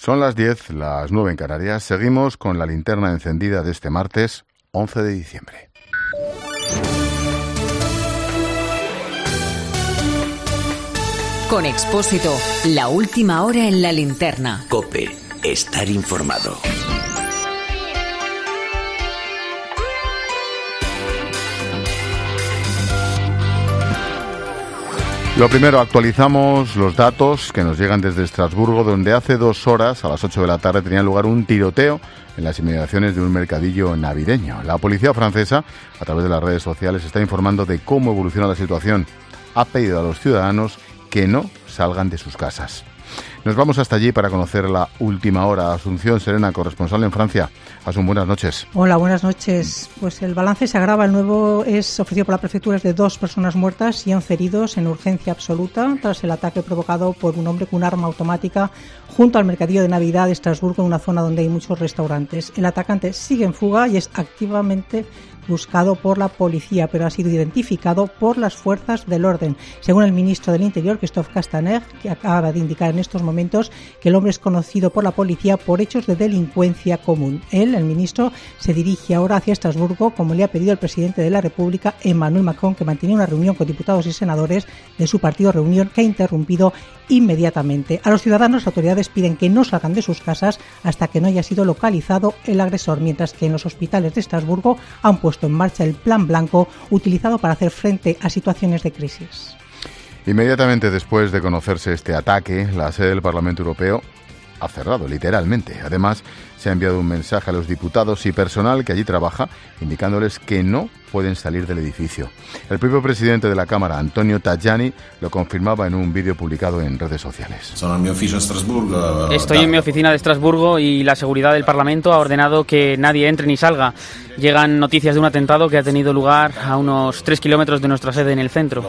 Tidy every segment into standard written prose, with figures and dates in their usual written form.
Son las 10, las 9 en Canarias. Seguimos con la linterna encendida de este martes, 11 de diciembre. Con Expósito, la última hora en la linterna. COPE, estar informado. Lo primero, actualizamos los datos que nos llegan desde Estrasburgo, donde hace 2 horas, a las 8 de la tarde, tenía lugar un tiroteo en las inmediaciones de un mercadillo navideño. La policía francesa, a través de las redes sociales, está informando de cómo evoluciona la situación. Ha pedido a los ciudadanos que no salgan de sus casas. Nos vamos hasta allí para conocer la última hora. Asunción Serena, corresponsal en Francia. Asun, buenas noches. Hola, buenas noches. Pues el balance se agrava. El nuevo es ofrecido por la prefectura es de 2 personas muertas y 11 heridos en urgencia absoluta tras el ataque provocado por un hombre con un arma automática junto al mercadillo de Navidad de Estrasburgo, en una zona donde hay muchos restaurantes. El atacante sigue en fuga y es activamente buscado por la policía, pero ha sido identificado por las fuerzas del orden. Según el ministro del Interior, Christophe Castaner, que acaba de indicar en estos momentos que el hombre es conocido por la policía por hechos de delincuencia común. Él, el ministro, se dirige ahora hacia Estrasburgo, como le ha pedido el presidente de la República, Emmanuel Macron, que mantenía una reunión con diputados y senadores de su partido, reunión que ha interrumpido inmediatamente. A los ciudadanos, las autoridades piden que no salgan de sus casas hasta que no haya sido localizado el agresor, mientras que en los hospitales de Estrasburgo han puesto en marcha el Plan Blanco, utilizado para hacer frente a situaciones de crisis. Inmediatamente después de conocerse este ataque, la sede del Parlamento Europeo ha cerrado, literalmente. Además, se ha enviado un mensaje a los diputados y personal que allí trabaja, indicándoles que no pueden salir del edificio. El propio presidente de la Cámara, Antonio Tajani, lo confirmaba en un vídeo publicado en redes sociales. Estoy en mi oficina de Estrasburgo y la seguridad del Parlamento ha ordenado que nadie entre ni salga. Llegan noticias de un atentado que ha tenido lugar a unos 3 kilómetros de nuestra sede en el centro.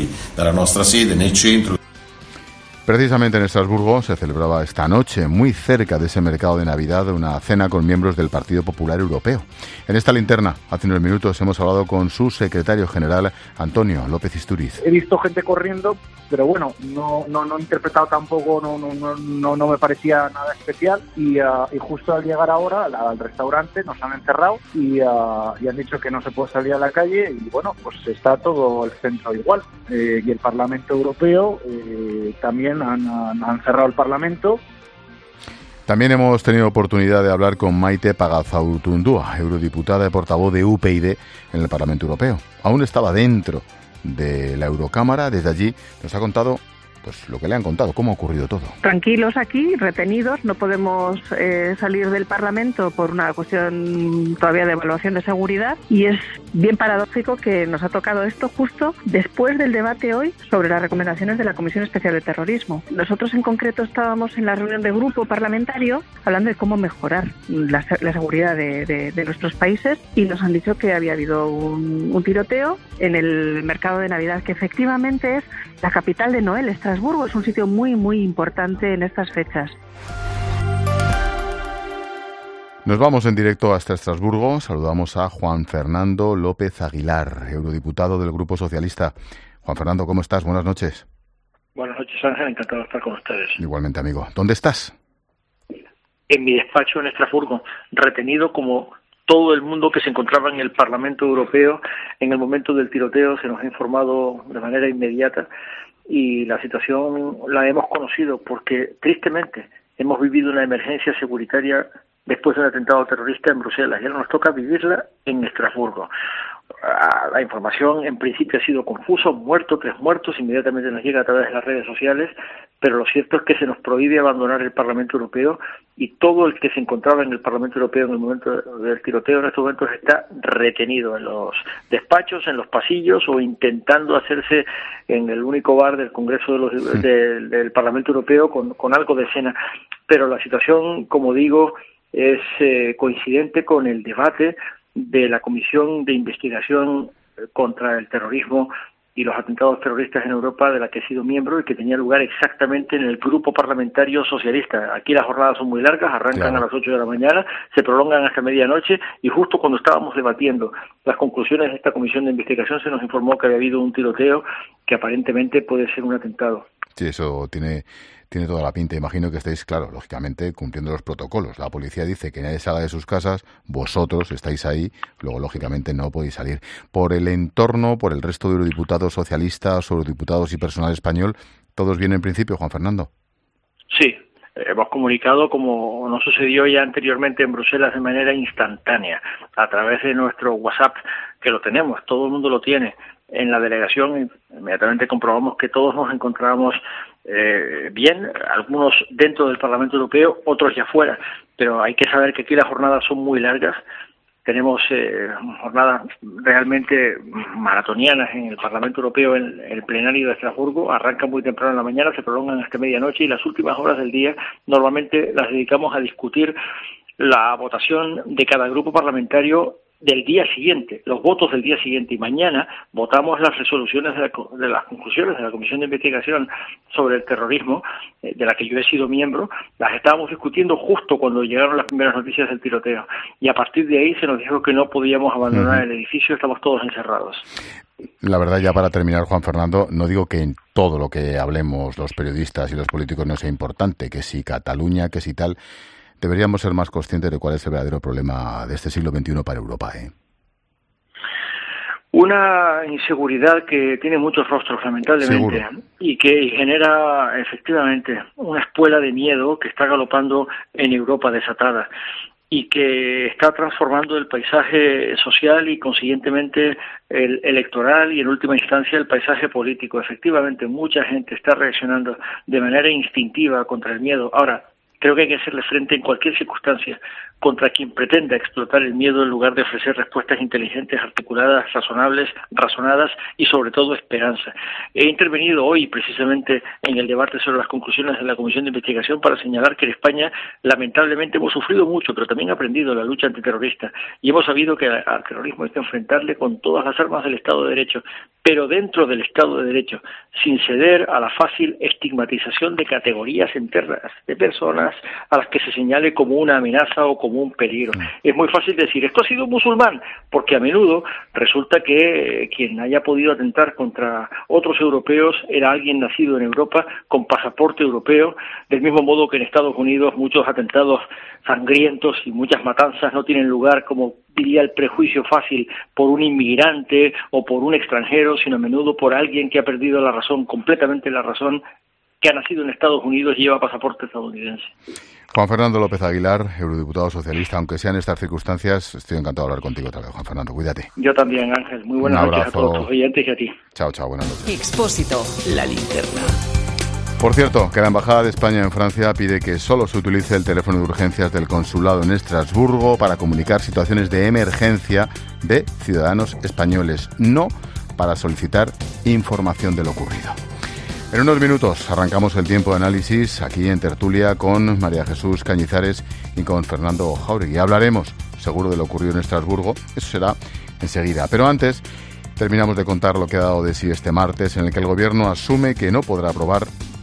Precisamente en Estrasburgo se celebraba esta noche, muy cerca de ese mercado de Navidad, una cena con miembros del Partido Popular Europeo. En esta linterna, hace unos minutos, hemos hablado con su secretario general, Antonio López Istúriz. He visto gente corriendo, pero bueno, no he interpretado tampoco, no me parecía nada especial. Y justo al llegar ahora al restaurante nos han encerrado y han dicho que no se puede salir a la calle. Y bueno, pues está todo el centro igual. Y el Parlamento Europeo también han cerrado el Parlamento. También hemos tenido oportunidad de hablar con Maite Pagazaurtundúa, eurodiputada y portavoz de UPyD en el Parlamento Europeo. Aún estaba dentro de la Eurocámara. Desde allí nos ha contado pues lo que le han contado, cómo ha ocurrido todo. Tranquilos aquí, retenidos, no podemos salir del Parlamento por una cuestión todavía de evaluación de seguridad, y es bien paradójico que nos ha tocado esto justo después del debate hoy sobre las recomendaciones de la Comisión Especial de Terrorismo. Nosotros en concreto estábamos en la reunión de grupo parlamentario hablando de cómo mejorar la seguridad de nuestros países, y nos han dicho que había habido un tiroteo en el mercado de Navidad, que efectivamente es la capital de Noel. Estrasburgo es un sitio muy, muy importante en estas fechas. Nos vamos en directo hasta Estrasburgo. Saludamos a Juan Fernando López Aguilar, eurodiputado del Grupo Socialista. Juan Fernando, ¿cómo estás? Buenas noches. Buenas noches, Ángel. Encantado de estar con ustedes. Igualmente, amigo. ¿Dónde estás? En mi despacho en Estrasburgo, retenido como todo el mundo que se encontraba en el Parlamento Europeo en el momento del tiroteo. Se nos ha informado de manera inmediata y la situación la hemos conocido porque, tristemente, hemos vivido una emergencia securitaria después de un atentado terrorista en Bruselas, y ahora nos toca vivirla en Estrasburgo. La información en principio ha sido confusa, 3 muertos, inmediatamente nos llega a través de las redes sociales, pero lo cierto es que se nos prohíbe abandonar el Parlamento Europeo, y todo el que se encontraba en el Parlamento Europeo en el momento del tiroteo en estos momentos está retenido en los despachos, en los pasillos, o intentando hacerse en el único bar del Congreso del Parlamento Europeo con algo de cena. Pero la situación, como digo, es coincidente con el debate de la Comisión de Investigación contra el Terrorismo y los atentados terroristas en Europa, de la que he sido miembro y que tenía lugar exactamente en el Grupo Parlamentario Socialista. Aquí las jornadas son muy largas, arrancan a las 8 de la mañana, se prolongan hasta medianoche, y justo cuando estábamos debatiendo las conclusiones de esta Comisión de Investigación se nos informó que había habido un tiroteo que aparentemente puede ser un atentado. Sí, eso tiene tiene toda la pinta. Imagino que estáis, claro, lógicamente cumpliendo los protocolos. La policía dice que nadie salga de sus casas, vosotros estáis ahí, luego lógicamente no podéis salir. Por el entorno, por el resto de eurodiputados socialistas, eurodiputados y personal español, ¿todos bien en principio, Juan Fernando? Sí. Hemos comunicado, como nos sucedió ya anteriormente en Bruselas, de manera instantánea, a través de nuestro WhatsApp, que lo tenemos, todo el mundo lo tiene. En la delegación inmediatamente comprobamos que todos nos encontrábamos bien, algunos dentro del Parlamento Europeo, otros ya fuera, pero hay que saber que aquí las jornadas son muy largas. Tenemos jornadas realmente maratonianas en el Parlamento Europeo, en el plenario de Estrasburgo. Arrancan muy temprano en la mañana, se prolongan hasta medianoche y las últimas horas del día normalmente las dedicamos a discutir la votación de cada grupo parlamentario del día siguiente, los votos del día siguiente, y mañana votamos las resoluciones de las conclusiones de la Comisión de Investigación sobre el Terrorismo, de la que yo he sido miembro. Las estábamos discutiendo justo cuando llegaron las primeras noticias del tiroteo, y a partir de ahí se nos dijo que no podíamos abandonar el edificio, estamos todos encerrados. La verdad, ya para terminar, Juan Fernando, no digo que en todo lo que hablemos los periodistas y los políticos no sea importante, que si Cataluña, que si tal. Deberíamos ser más conscientes de cuál es el verdadero problema de este siglo XXI para Europa, Una inseguridad que tiene muchos rostros, lamentablemente, Seguro. Y que genera efectivamente una espuela de miedo que está galopando en Europa desatada y que está transformando el paisaje social y consiguientemente el electoral y en última instancia el paisaje político. Efectivamente, mucha gente está reaccionando de manera instintiva contra el miedo. Ahora, creo que hay que hacerle frente en cualquier circunstancia contra quien pretenda explotar el miedo en lugar de ofrecer respuestas inteligentes, articuladas, razonadas y sobre todo esperanza. He intervenido hoy precisamente en el debate sobre las conclusiones de la Comisión de Investigación para señalar que en España lamentablemente hemos sufrido mucho, pero también aprendido la lucha antiterrorista y hemos sabido que al terrorismo hay que enfrentarle con todas las armas del Estado de Derecho, pero dentro del Estado de Derecho, sin ceder a la fácil estigmatización de categorías enteras de personas a las que se señale como una amenaza o como un peligro. Es muy fácil decir, esto ha sido un musulmán, porque a menudo resulta que quien haya podido atentar contra otros europeos era alguien nacido en Europa con pasaporte europeo, del mismo modo que en Estados Unidos muchos atentados sangrientos y muchas matanzas no tienen lugar, como diría el prejuicio fácil, por un inmigrante o por un extranjero, sino a menudo por alguien que ha perdido la razón, completamente la razón, que ha nacido en Estados Unidos y lleva pasaporte estadounidense. Juan Fernando López Aguilar, eurodiputado socialista, aunque sean estas circunstancias, estoy encantado de hablar contigo otra vez, Juan Fernando, cuídate. Yo también, Ángel, muy buenas noches a todos tus oyentes y a ti. Chao, buenas noches. Expósito. La linterna. Por cierto, que la Embajada de España en Francia pide que solo se utilice el teléfono de urgencias del consulado en Estrasburgo para comunicar situaciones de emergencia de ciudadanos españoles, no para solicitar información de lo ocurrido. En unos minutos arrancamos el tiempo de análisis aquí en Tertulia con María Jesús Cañizares y con Fernando Jáuregui. Hablaremos seguro de lo ocurrido en Estrasburgo, eso será enseguida. Pero antes terminamos de contar lo que ha dado de sí este martes, en el que el Gobierno asume que no podrá aprobar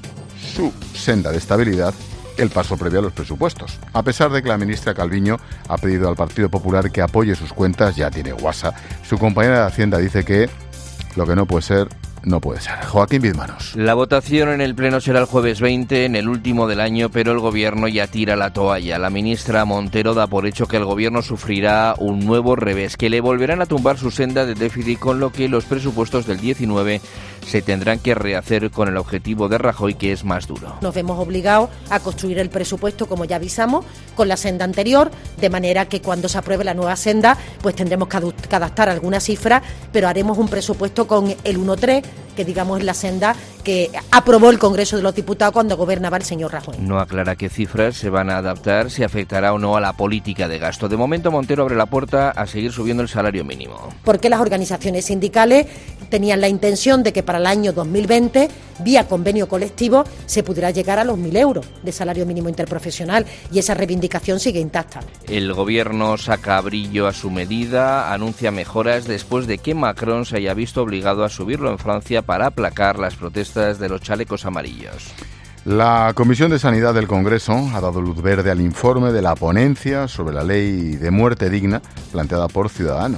su senda de estabilidad el paso previo a los presupuestos. A pesar de que la ministra Calviño ha pedido al Partido Popular que apoye sus cuentas, ya tiene WhatsApp, su compañera de Hacienda dice que lo que no puede ser, no puede ser. Joaquín Bizmanos. La votación en el Pleno será el jueves 20, en el último del año, pero el Gobierno ya tira la toalla. La ministra Montero da por hecho que el Gobierno sufrirá un nuevo revés, que le volverán a tumbar su senda de déficit, con lo que los presupuestos del 19 se tendrán que rehacer con el objetivo de Rajoy, que es más duro. Nos vemos obligados a construir el presupuesto, como ya avisamos, con la senda anterior, de manera que cuando se apruebe la nueva senda, pues tendremos que adaptar algunas cifras, pero haremos un presupuesto con el 1,3, que digamos es la senda que aprobó el Congreso de los Diputados cuando gobernaba el señor Rajoy. No aclara qué cifras se van a adaptar, si afectará o no a la política de gasto. De momento, Montero abre la puerta a seguir subiendo el salario mínimo. Porque las organizaciones sindicales tenían la intención de que para el año 2020, vía convenio colectivo, se pudiera llegar a los 1.000 euros de salario mínimo interprofesional, y esa reivindicación sigue intacta. El Gobierno saca brillo a su medida, anuncia mejoras después de que Macron se haya visto obligado a subirlo en Francia para aplacar las protestas de los chalecos amarillos. La Comisión de Sanidad del Congreso ha dado luz verde al informe de la ponencia sobre la ley de muerte digna planteada por Ciudadanos.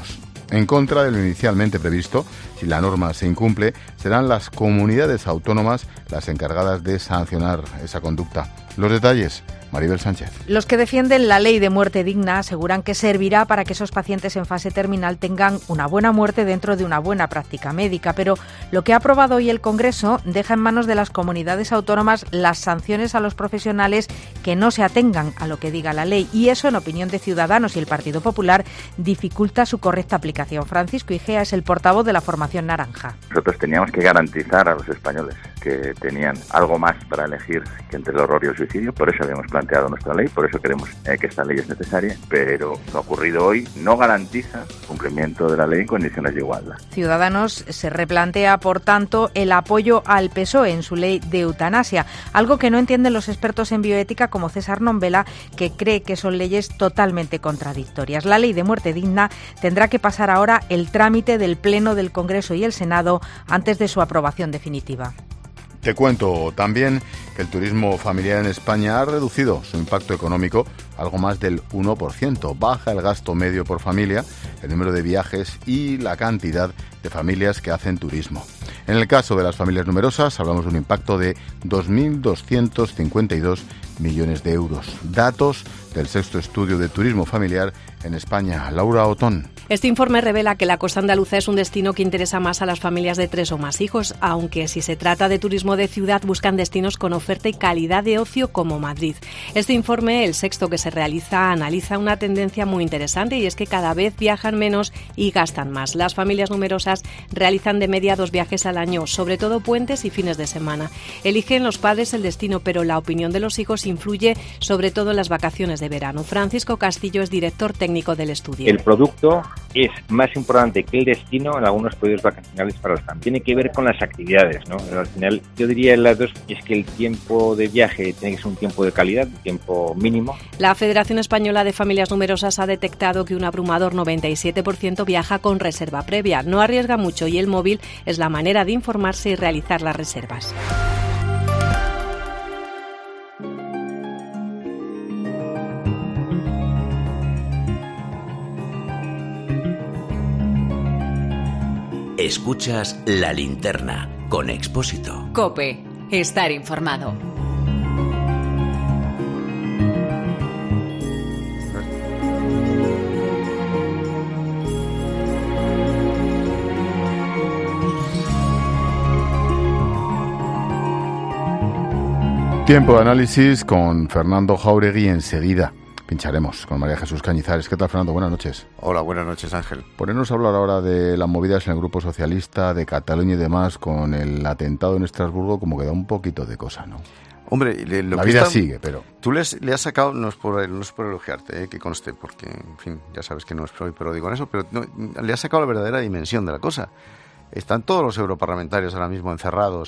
En contra de lo inicialmente previsto, si la norma se incumple, serán las comunidades autónomas las encargadas de sancionar esa conducta. Los detalles, Maribel Sánchez. Los que defienden la ley de muerte digna aseguran que servirá para que esos pacientes en fase terminal tengan una buena muerte dentro de una buena práctica médica, pero lo que ha aprobado hoy el Congreso deja en manos de las comunidades autónomas las sanciones a los profesionales que no se atengan a lo que diga la ley, y eso, en opinión de Ciudadanos y el Partido Popular, dificulta su correcta aplicación. Francisco Igea es el portavoz de la formación naranja. Nosotros teníamos que garantizar a los españoles que tenían algo más para elegir que entre el horror y el suicidio, por eso habíamos planteado nuestra ley, por eso creemos que esta ley es necesaria, pero lo que ha ocurrido hoy no garantiza el cumplimiento de la ley en condiciones de igualdad. Ciudadanos se replantea, por tanto, el apoyo al PSOE en su ley de eutanasia, algo que no entienden los expertos en bioética como César Nombela, que cree que son leyes totalmente contradictorias. La ley de muerte digna tendrá que pasar ahora el trámite del Pleno del Congreso y el Senado antes de su aprobación definitiva. Te cuento también que el turismo familiar en España ha reducido su impacto económico algo más del 1%. Baja el gasto medio por familia, el número de viajes y la cantidad de familias que hacen turismo. En el caso de las familias numerosas, hablamos de un impacto de 2.252 millones de euros. Datos del sexto estudio de turismo familiar en España. Laura Otón. Este informe revela que la costa andaluza es un destino que interesa más a las familias de 3 o más hijos, aunque si se trata de turismo de ciudad buscan destinos con oferta y calidad de ocio como Madrid. Este informe, el sexto que se realiza, analiza una tendencia muy interesante, y es que cada vez viajan menos y gastan más. Las familias numerosas realizan de media 2 viajes al año, sobre todo puentes y fines de semana. Eligen los padres el destino, pero la opinión de los hijos influye sobre todo en las vacaciones de verano. Francisco Castillo es director técnico del estudio. El producto es más importante que el destino en algunos periodos vacacionales para los familias. Tiene que ver con las actividades, ¿no? Al final, yo diría las dos, es que el tiempo de viaje tiene que ser un tiempo de calidad, un tiempo mínimo. La Federación Española de Familias Numerosas ha detectado que un abrumador 97% viaja con reserva previa. No arriesga mucho y el móvil es la manera de informarse y realizar las reservas. Escuchas La Linterna con Expósito. COPE. Estar informado. Tiempo de análisis con Fernando Jáuregui enseguida. Pincharemos con María Jesús Cañizares. ¿Qué tal, Fernando? Buenas noches. Hola, buenas noches, Ángel. Ponernos a hablar ahora de las movidas en el Grupo Socialista, de Cataluña y demás, con el atentado en Estrasburgo, como que da un poquito de cosa, ¿no? Hombre, la vida sigue, pero... Tú le has sacado, no es por elogiarte, que conste, porque, en fin, ya sabes que no soy pródigo en eso, pero no, le has sacado la verdadera dimensión de la cosa. Están todos los europarlamentarios ahora mismo encerrados,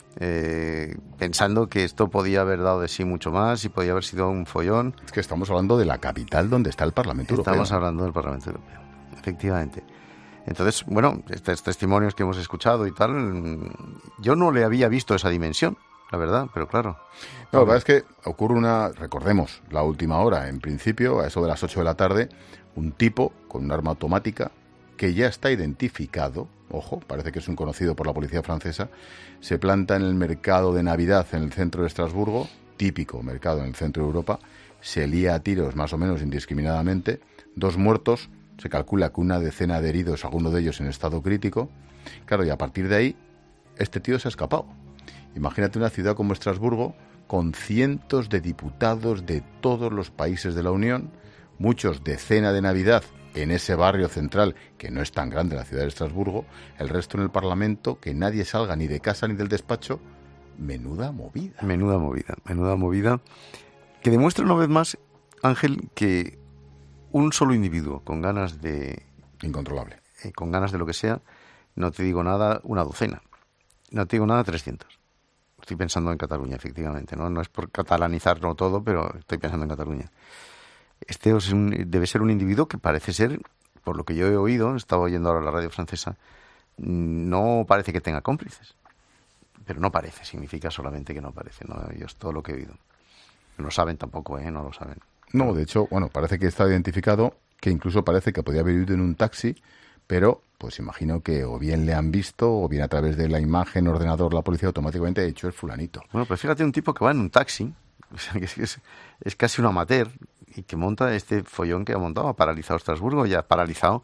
pensando que esto podía haber dado de sí mucho más y podía haber sido un follón. Es que estamos hablando de la capital donde está el Parlamento Europeo. Estamos hablando del Parlamento Europeo, efectivamente. Entonces, bueno, estos testimonios que hemos escuchado y tal, yo no le había visto esa dimensión, la verdad, pero claro. No, la verdad es que ocurre recordemos, la última hora, en principio, a eso de las 8 de la tarde, un tipo con un arma automática que ya está identificado, ojo, parece que es un conocido por la policía francesa, se planta en el mercado de Navidad en el centro de Estrasburgo, típico mercado en el centro de Europa, se lía a tiros más o menos indiscriminadamente, 2 muertos, se calcula que una decena de heridos, alguno de ellos en estado crítico. Claro, y a partir de ahí, este tío se ha escapado. Imagínate una ciudad como Estrasburgo, con cientos de diputados de todos los países de la Unión, muchos de cena de Navidad en ese barrio central, que no es tan grande la ciudad de Estrasburgo, el resto en el Parlamento, que nadie salga ni de casa ni del despacho. Menuda movida. Menuda movida, que demuestra una vez más, Ángel, que un solo individuo con ganas de... Incontrolable. Con ganas de lo que sea, no te digo nada, una docena. No te digo nada, 300. Estoy pensando en Cataluña, efectivamente, no es por catalanizarlo todo, pero estoy pensando en Cataluña. Este debe ser un individuo que parece ser, por lo que yo he oído, estaba oyendo ahora la radio francesa, no parece que tenga cómplices. Pero no parece, significa solamente que no parece, ¿no? Yo es todo lo que he oído. No lo saben tampoco, no lo saben. No, de hecho, bueno, parece que está identificado, que incluso parece que podía haber ido en un taxi, pero pues imagino que o bien le han visto o bien a través de la imagen, ordenador, la policía automáticamente ha dicho es fulanito. Bueno, pues fíjate, un tipo que va en un taxi, o sea, que es casi un amateur, y que monta este follón que ha montado, ha paralizado Estrasburgo y ha paralizado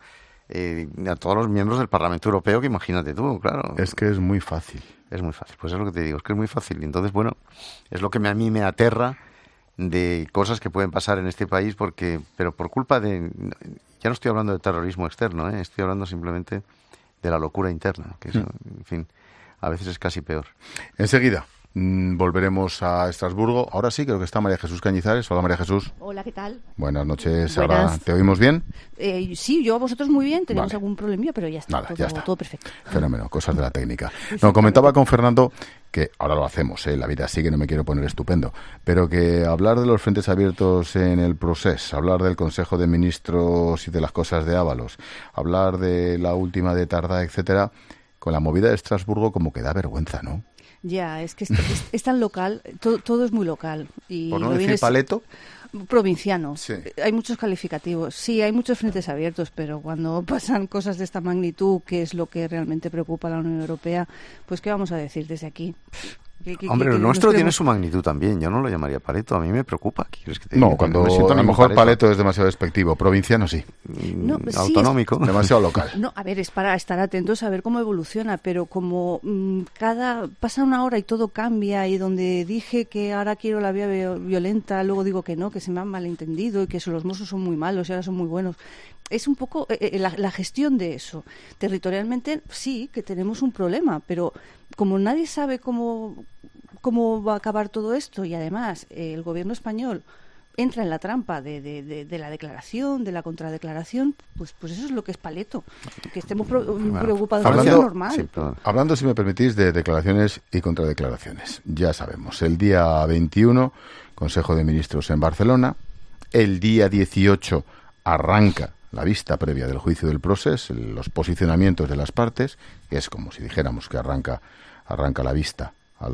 a todos los miembros del Parlamento Europeo, que imagínate tú, claro. Es que es muy fácil. Es muy fácil, pues es lo que te digo, es que es muy fácil. Y entonces, bueno, es lo que a mí me aterra de cosas que pueden pasar en este país, pero por culpa de... Ya no estoy hablando de terrorismo externo, estoy hablando simplemente de la locura interna, que eso, en fin, a veces es casi peor. Enseguida volveremos a Estrasburgo. Ahora sí, creo que está María Jesús Cañizares. Hola, María Jesús. Hola, ¿qué tal? Buenas noches. Buenas. Ahora, ¿te oímos bien? Sí, yo a vosotros muy bien. Tenemos Vale. algún problemilla, pero ya está, Nada, ya está. todo perfecto. Fenómeno, cosas de la técnica. No, comentaba con Fernando que ahora lo hacemos, la vida sigue, no me quiero poner estupendo, pero que hablar de los frentes abiertos en el proceso, hablar del Consejo de Ministros y de las cosas de Ábalos, hablar de la última de Tardá, etcétera, con la movida de Estrasburgo como que da vergüenza, ¿no? Ya, es que es tan local, todo es muy local. Y por no decir paleto. Provinciano. Sí. Hay muchos calificativos. Sí, hay muchos frentes abiertos, pero cuando pasan cosas de esta magnitud, que es lo que realmente preocupa a la Unión Europea, pues ¿qué vamos a decir desde aquí? Hombre, el nuestro tiene su magnitud también. Yo no lo llamaría paleto. A mí me preocupa. ¿Quieres que te No, diga? cuando No me siento a lo ningún mejor paleto es demasiado despectivo. Provinciano sí. No, sí, autonómico. Demasiado local. No, a ver, es para estar atentos a ver cómo evoluciona, pero como pasa una hora y todo cambia, y donde dije que ahora quiero la vía violenta, luego digo que no, que se me han malentendido y que los Mossos son muy malos y ahora son muy buenos. Es un poco la gestión de eso. Territorialmente sí que tenemos un problema, pero como nadie sabe cómo va a acabar todo esto, y además el gobierno español entra en la trampa de la declaración, de la contradeclaración, pues eso es lo que es paleto. Que estemos preocupados es normal. Sí, hablando, si me permitís, de declaraciones y contradeclaraciones. Ya sabemos, el día 21, Consejo de Ministros en Barcelona. El día 18 arranca la vista previa del juicio del procés, los posicionamientos de las partes, que es como si dijéramos que arranca la vista a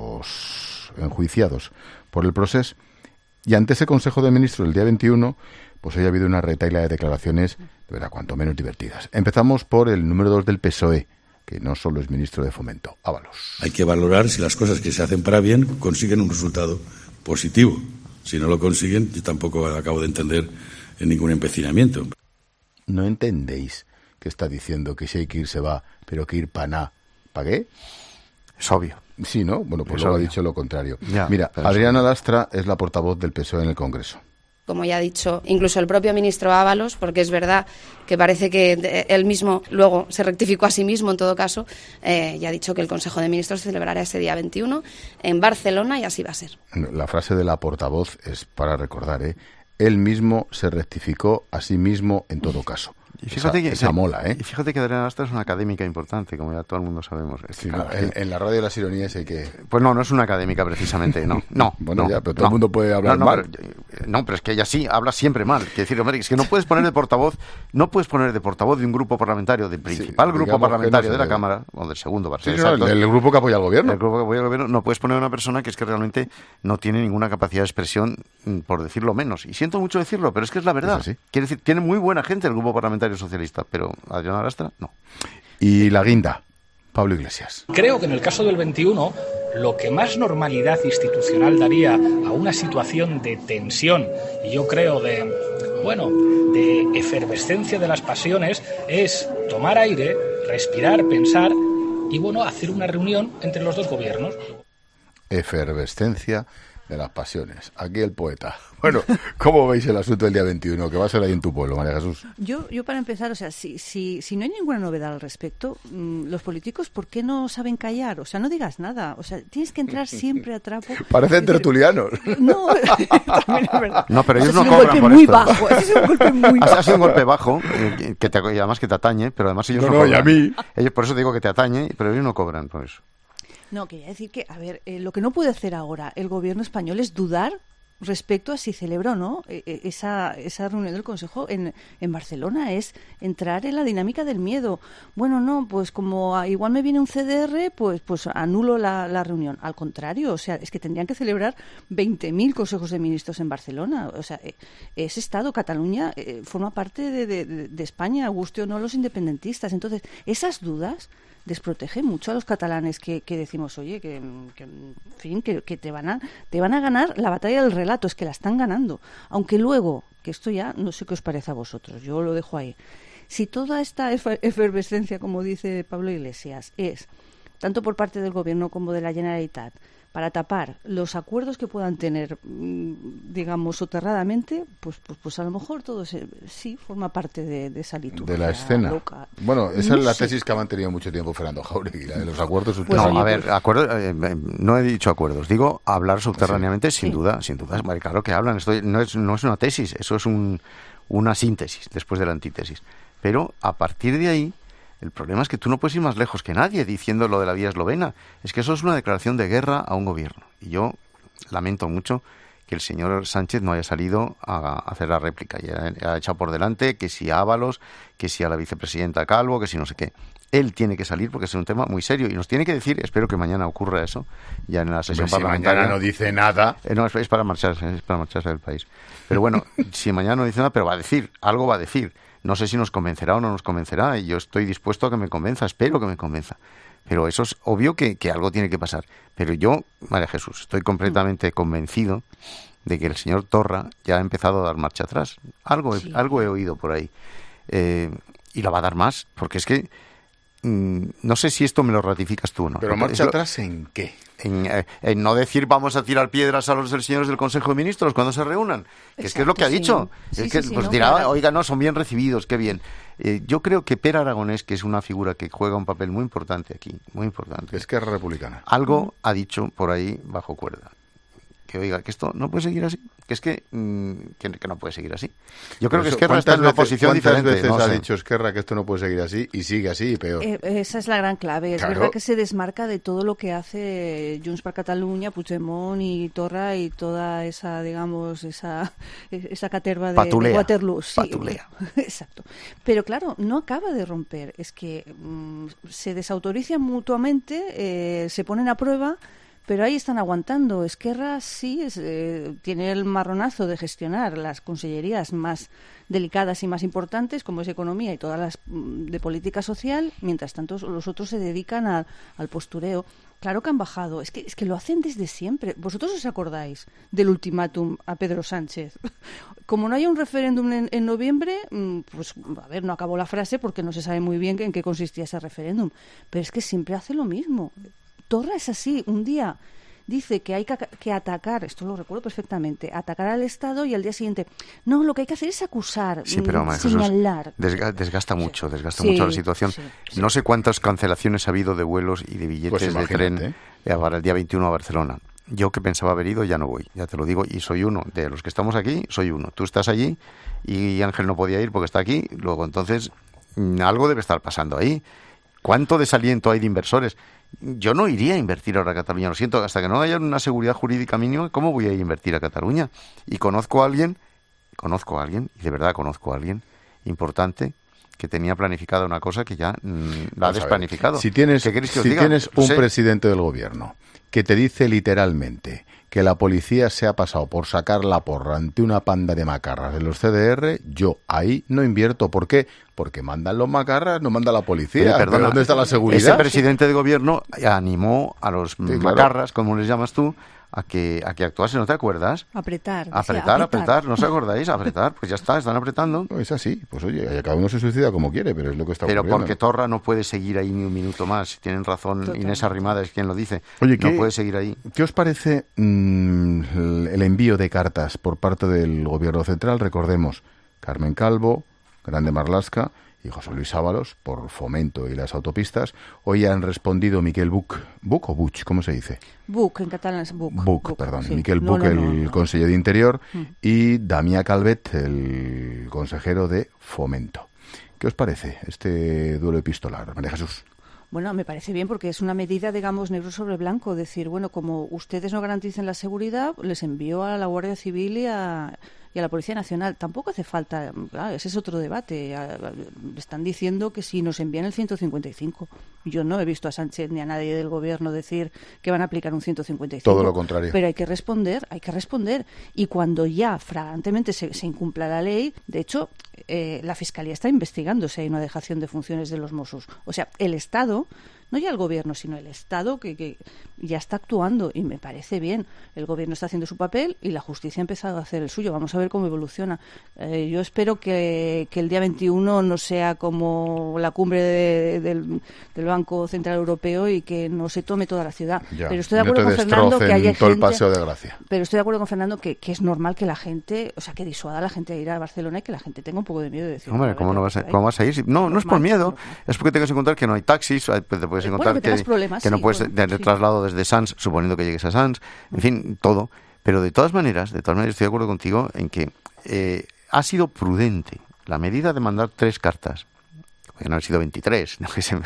los enjuiciados por el procés. Y ante ese Consejo de Ministros el día 21, pues hoy ha habido una retahíla de declaraciones, de verdad, cuanto menos divertidas. Empezamos por el número 2 del PSOE, que no solo es ministro de Fomento, Ábalos. Hay que valorar si las cosas que se hacen para bien consiguen un resultado positivo. Si no lo consiguen, yo tampoco acabo de entender ningún empecinamiento. ¿No entendéis que está diciendo que si hay que ir se va, pero que ir para nada? ¿Para qué? Es obvio. Sí, ¿no? Bueno, pues luego ha dicho lo contrario. Ya, mira, Adriana Lastra es la portavoz del PSOE en el Congreso. Como ya ha dicho incluso el propio ministro Ábalos, porque es verdad que parece que él mismo luego se rectificó a sí mismo en todo caso, ya ha dicho que el Consejo de Ministros se celebrará ese día 21 en Barcelona y así va a ser. La frase de la portavoz es para recordar, él mismo se rectificó a sí mismo en todo caso. Y fíjate esa mola, Y fíjate que Adriana Lastra es una académica importante, como ya todo el mundo sabemos. Sí, no, en la radio de las ironías hay que... Pues no es una académica precisamente, no. Bueno, no, ya, pero todo el mundo puede hablar mal. Pero es que ella sí habla siempre mal. Quiere decir, hombre, es que no puedes poner de portavoz de un grupo parlamentario, del principal grupo parlamentario de la Cámara, o del segundo, para ser exactos. El grupo que apoya al gobierno. El grupo que apoya al gobierno, no puedes poner a una persona que es que realmente no tiene ninguna capacidad de expresión, por decirlo menos. Y siento mucho decirlo, pero es que es la verdad. Quiere decir, tiene muy buena gente el grupo parlamentario socialista, pero Adriana Lastra, no. Y la guinda, Pablo Iglesias. Creo que en el caso del 21, lo que más normalidad institucional daría a una situación de tensión, y yo creo de efervescencia de las pasiones, es tomar aire, respirar, pensar y, hacer una reunión entre los dos gobiernos. Efervescencia de las pasiones. Aquí el poeta. Bueno, ¿cómo veis el asunto del día 21? Que va a ser ahí en tu pueblo, María Jesús. Yo para empezar, si no hay ninguna novedad al respecto, los políticos, ¿por qué no saben callar? O sea, no digas nada. O sea, tienes que entrar siempre a trapo. Parecen tertulianos. No, también es verdad. No, pero ellos no cobran por esto. Ha sido un golpe muy bajo. Ha sido un golpe bajo, y además que te atañe, pero además ellos no cobran. Y a mí. Ellos, por eso digo que te atañe, pero ellos no cobran por eso. No, quería decir que, lo que no puede hacer ahora el gobierno español es dudar respecto a si celebró o no esa reunión del Consejo en Barcelona. Es entrar en la dinámica del miedo. Bueno, no, pues como igual me viene un CDR, pues anulo la reunión. Al contrario, o sea, es que tendrían que celebrar 20.000 consejos de ministros en Barcelona. O sea, ese Estado, Cataluña, forma parte de España, guste o no los independentistas. Entonces, esas dudas desprotege mucho a los catalanes que decimos, oye, que en fin, que te van a ganar la batalla del relato, es que la están ganando. Aunque luego, que esto ya no sé qué os parece a vosotros, yo lo dejo ahí. Si toda esta efervescencia, como dice Pablo Iglesias, es tanto por parte del Gobierno como de la Generalitat, para tapar los acuerdos que puedan tener, digamos, soterradamente, pues a lo mejor todo sí forma parte de esa liturgia de la escena. Loca. Bueno, esa es la tesis que ha mantenido mucho tiempo Fernando Jáuregui, la de los acuerdos. Pues no, a ver, no he dicho acuerdos, digo hablar subterráneamente, sin duda. Claro que hablan, esto no es una tesis, eso es una síntesis después de la antítesis. Pero a partir de ahí, el problema es que tú no puedes ir más lejos que nadie diciendo lo de la vía eslovena. Es que eso es una declaración de guerra a un gobierno. Y yo lamento mucho que el señor Sánchez no haya salido a hacer la réplica. Y ha echado por delante que si a Ábalos, que si a la vicepresidenta Calvo, que si no sé qué. Él tiene que salir porque es un tema muy serio y nos tiene que decir, espero que mañana ocurra eso, ya en la sesión parlamentaria. Si mañana no dice nada... No, es para marcharse del país. Pero bueno, si mañana no dice nada, pero algo va a decir. No sé si nos convencerá o no nos convencerá, y yo estoy dispuesto a que me convenza, espero que me convenza. Pero eso es obvio que algo tiene que pasar. Pero yo, María Jesús, estoy completamente convencido de que el señor Torra ya ha empezado a dar marcha atrás. Algo he oído por ahí. Y la va a dar más, porque es que no sé si esto me lo ratificas tú o no. ¿Pero marcha atrás en qué? En no decir vamos a tirar piedras a los señores del Consejo de Ministros cuando se reúnan. Exacto, es que es lo que ha dicho. Dirá, claro. Oiga, no, son bien recibidos, qué bien. Yo creo que Per Aragonés, que es una figura que juega un papel muy importante aquí, muy importante. Es que es republicana. Algo ha dicho por ahí bajo cuerda. Que oiga, que esto no puede seguir así, que es que no puede seguir así. Yo creo que Esquerra está en una posición diferente. ¿Cuántas veces ha dicho Esquerra que esto no puede seguir así y sigue así y peor? Esa es la gran clave. Claro. Es verdad que se desmarca de todo lo que hace Junts per Catalunya, Puigdemont y Torra y toda esa, digamos, esa caterva de Waterloo. Sí, patulea. Exacto. Pero claro, no acaba de romper. Es que se desautorizan mutuamente, se ponen a prueba. Pero ahí están aguantando. Esquerra sí tiene el marronazo de gestionar las consellerías más delicadas y más importantes, como es Economía y todas las de Política Social, mientras tanto los otros se dedican al postureo. Claro que han bajado. Es que lo hacen desde siempre. ¿Vosotros os acordáis del ultimátum a Pedro Sánchez? Como no haya un referéndum en noviembre, pues a ver, no acabó la frase porque no se sabe muy bien en qué consistía ese referéndum. Pero es que siempre hace lo mismo. Torra es así, un día dice que hay que atacar, esto lo recuerdo perfectamente, atacar al Estado y al día siguiente, no, lo que hay que hacer es acusar, señalar. Desgasta mucho la situación. Sí. No sé cuántas cancelaciones ha habido de vuelos y de billetes de tren para el día 21 a Barcelona. Yo que pensaba haber ido ya no voy, ya te lo digo, y soy uno. De los que estamos aquí, soy uno. Tú estás allí y Ángel no podía ir porque está aquí, luego entonces algo debe estar pasando ahí. ¿Cuánto desaliento hay de inversores? Yo no iría a invertir ahora a Cataluña, lo siento, hasta que no haya una seguridad jurídica mínima, ¿cómo voy a invertir a Cataluña? Y conozco a alguien, y de verdad conozco a alguien importante que tenía planificada una cosa que ya la ha desplanificado. Si tienes un presidente del gobierno que te dice literalmente que la policía se ha pasado por sacar la porra ante una panda de macarras de los CDR, yo ahí no invierto. ¿Por qué? Porque mandan los macarras, no manda la policía. Perdona, ¿pero dónde está la seguridad? Ese presidente de gobierno animó a los macarras, como les llamas tú, a que actuasen, ¿no te acuerdas? Apretar, ¿no os acordáis? Apretar, pues ya está, están apretando. No, es así, pues oye, cada uno se suicida como quiere, pero es lo que está ocurriendo. Pero porque Torra no puede seguir ahí ni un minuto más, si tienen razón. Total. Inés Arrimada es quien lo dice, oye, no puede seguir ahí. ¿Qué os parece el envío de cartas por parte del Gobierno Central? Recordemos, Carmen Calvo, Grande Marlaska y José Luis Ábalos, por Fomento y las autopistas. Hoy han respondido Miquel Buch, ¿Buch o Buch? ¿Cómo se dice? Buch, en catalán es Buch. Buch, perdón. Sí. Miquel Buch, el conseller de Interior, y Damià Calvet, el consejero de Fomento. ¿Qué os parece este duelo epistolar, María Jesús? Bueno, me parece bien porque es una medida, digamos, negro sobre blanco. Decir, bueno, como ustedes no garanticen la seguridad, les envío a la Guardia Civil y a la Policía Nacional. Tampoco hace falta, claro, ese es otro debate. Están diciendo que si nos envían el 155. Yo no he visto a Sánchez ni a nadie del Gobierno decir que van a aplicar un 155. Todo lo contrario. Pero hay que responder. Y cuando ya flagrantemente se incumpla la ley, de hecho, la Fiscalía está investigando si hay una dejación de funciones de los Mossos. O sea, el Estado, no ya el Gobierno, sino el Estado que ya está actuando, y me parece bien. El Gobierno está haciendo su papel y la justicia ha empezado a hacer el suyo. Vamos a ver cómo evoluciona. Yo espero que el día 21 no sea como la cumbre del Banco Central Europeo y que no se tome toda la ciudad. Ya, pero estoy de acuerdo con Fernando que haya todo gente, el paseo de gracia. Pero estoy de acuerdo con Fernando que es normal que la gente, o sea, que disuada a la gente de ir a Barcelona y que la gente tenga un poco de miedo de decir... Hombre, ¿cómo vas a ir? No es por miedo, es porque tengas que encontrar que no hay taxis, te puedes encontrar que no puedes tener traslado desde Sants, suponiendo que llegues a Sants, en fin, todo. Pero de todas maneras estoy de acuerdo contigo en que ha sido prudente la medida de mandar 3 cartas. Podrían haber sido 23,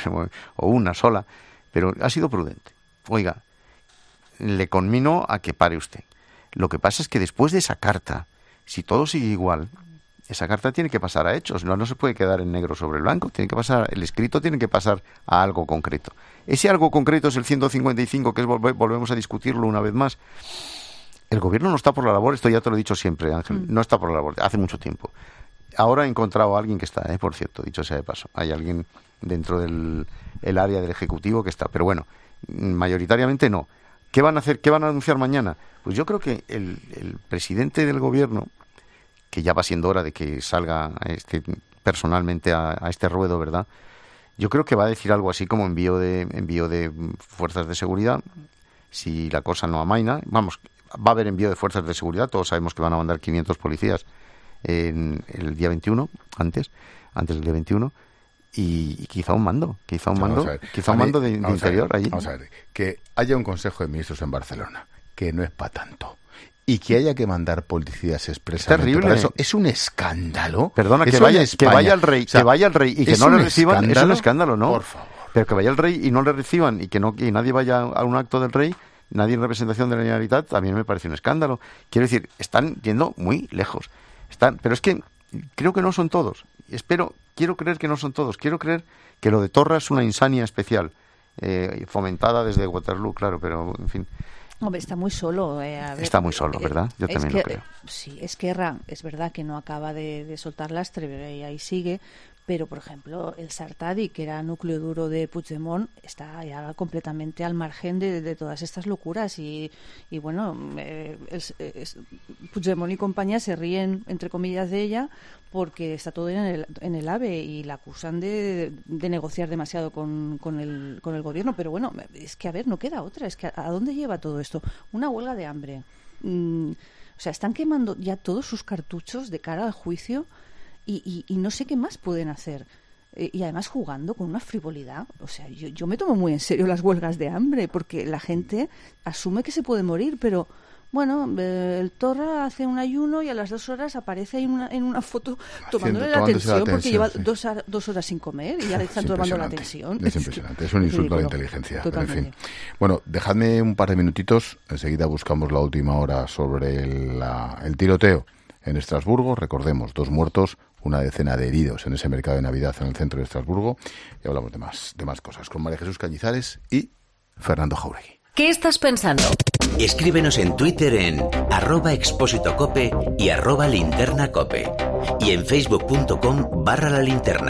o una sola, pero ha sido prudente. Oiga, le conmino a que pare usted. Lo que pasa es que después de esa carta, si todo sigue igual, esa carta tiene que pasar a hechos, no se puede quedar en negro sobre el blanco, tiene que pasar, el escrito tiene que pasar a algo concreto. Ese algo concreto es el 155, que es volvemos a discutirlo una vez más. El Gobierno no está por la labor, esto ya te lo he dicho siempre, Ángel, no está por la labor, hace mucho tiempo. Ahora he encontrado a alguien que está, por cierto, dicho sea de paso, hay alguien dentro del área del Ejecutivo que está, pero bueno, mayoritariamente no. ¿Qué van a hacer? ¿Qué van a anunciar mañana? Pues yo creo que el presidente del Gobierno, que ya va siendo hora de que salga personalmente a este ruedo, ¿verdad? Yo creo que va a decir algo así como envío de fuerzas de seguridad, si la cosa no amaina. Vamos, va a haber envío de fuerzas de seguridad, todos sabemos que van a mandar 500 policías en el día 21, antes del día 21, y quizá un mando de interior allí. Vamos a ver, que haya un Consejo de Ministros en Barcelona, que no es para tanto, y que haya que mandar policías expresamente terrible. para eso, es un escándalo. Perdona, que vaya el rey, y que no le reciban, es un escándalo, ¿no? Por favor. Pero que vaya el rey y no le reciban, y que nadie vaya a un acto del rey, nadie en representación de la Generalitat, también me parece un escándalo. Quiero decir, están yendo muy lejos. Pero es que creo que no son todos. Quiero creer que no son todos. Quiero creer que lo de Torra es una insania especial, fomentada desde Waterloo, claro, pero en fin. Hombre, está muy solo. Está muy solo, ¿verdad? Yo también lo creo. Sí, Esquerra es verdad que no acaba de soltar lastre y ahí sigue, pero, por ejemplo, el Sartadi, que era núcleo duro de Puigdemont, está ya completamente al margen de todas estas locuras y bueno, Puigdemont y compañía se ríen, entre comillas, de ella porque está todo en el AVE y la acusan de negociar demasiado con el Gobierno, pero bueno, es que, a ver, no queda otra, es que ¿a dónde lleva todo esto? Una huelga de hambre. O sea, están quemando ya todos sus cartuchos de cara al juicio y no sé qué más pueden hacer. Y además jugando con una frivolidad. O sea, yo me tomo muy en serio las huelgas de hambre porque la gente asume que se puede morir, pero bueno, el Torra hace un ayuno y a las 2 horas aparece ahí en una foto tomándole la tensión porque lleva 2 horas sin comer y ya le están tomando la tensión. Es impresionante, es un insulto a la inteligencia. Pero en fin. Bueno, dejadme un par de minutitos, enseguida buscamos la última hora sobre el tiroteo en Estrasburgo. Recordemos, 2 muertos, una decena de heridos en ese mercado de Navidad en el centro de Estrasburgo, y hablamos de más cosas con María Jesús Cañizares y Fernando Jauregui. ¿Qué estás pensando? Escríbenos en Twitter en @expósitocope y @linternacope y en facebook.com/lalinterna.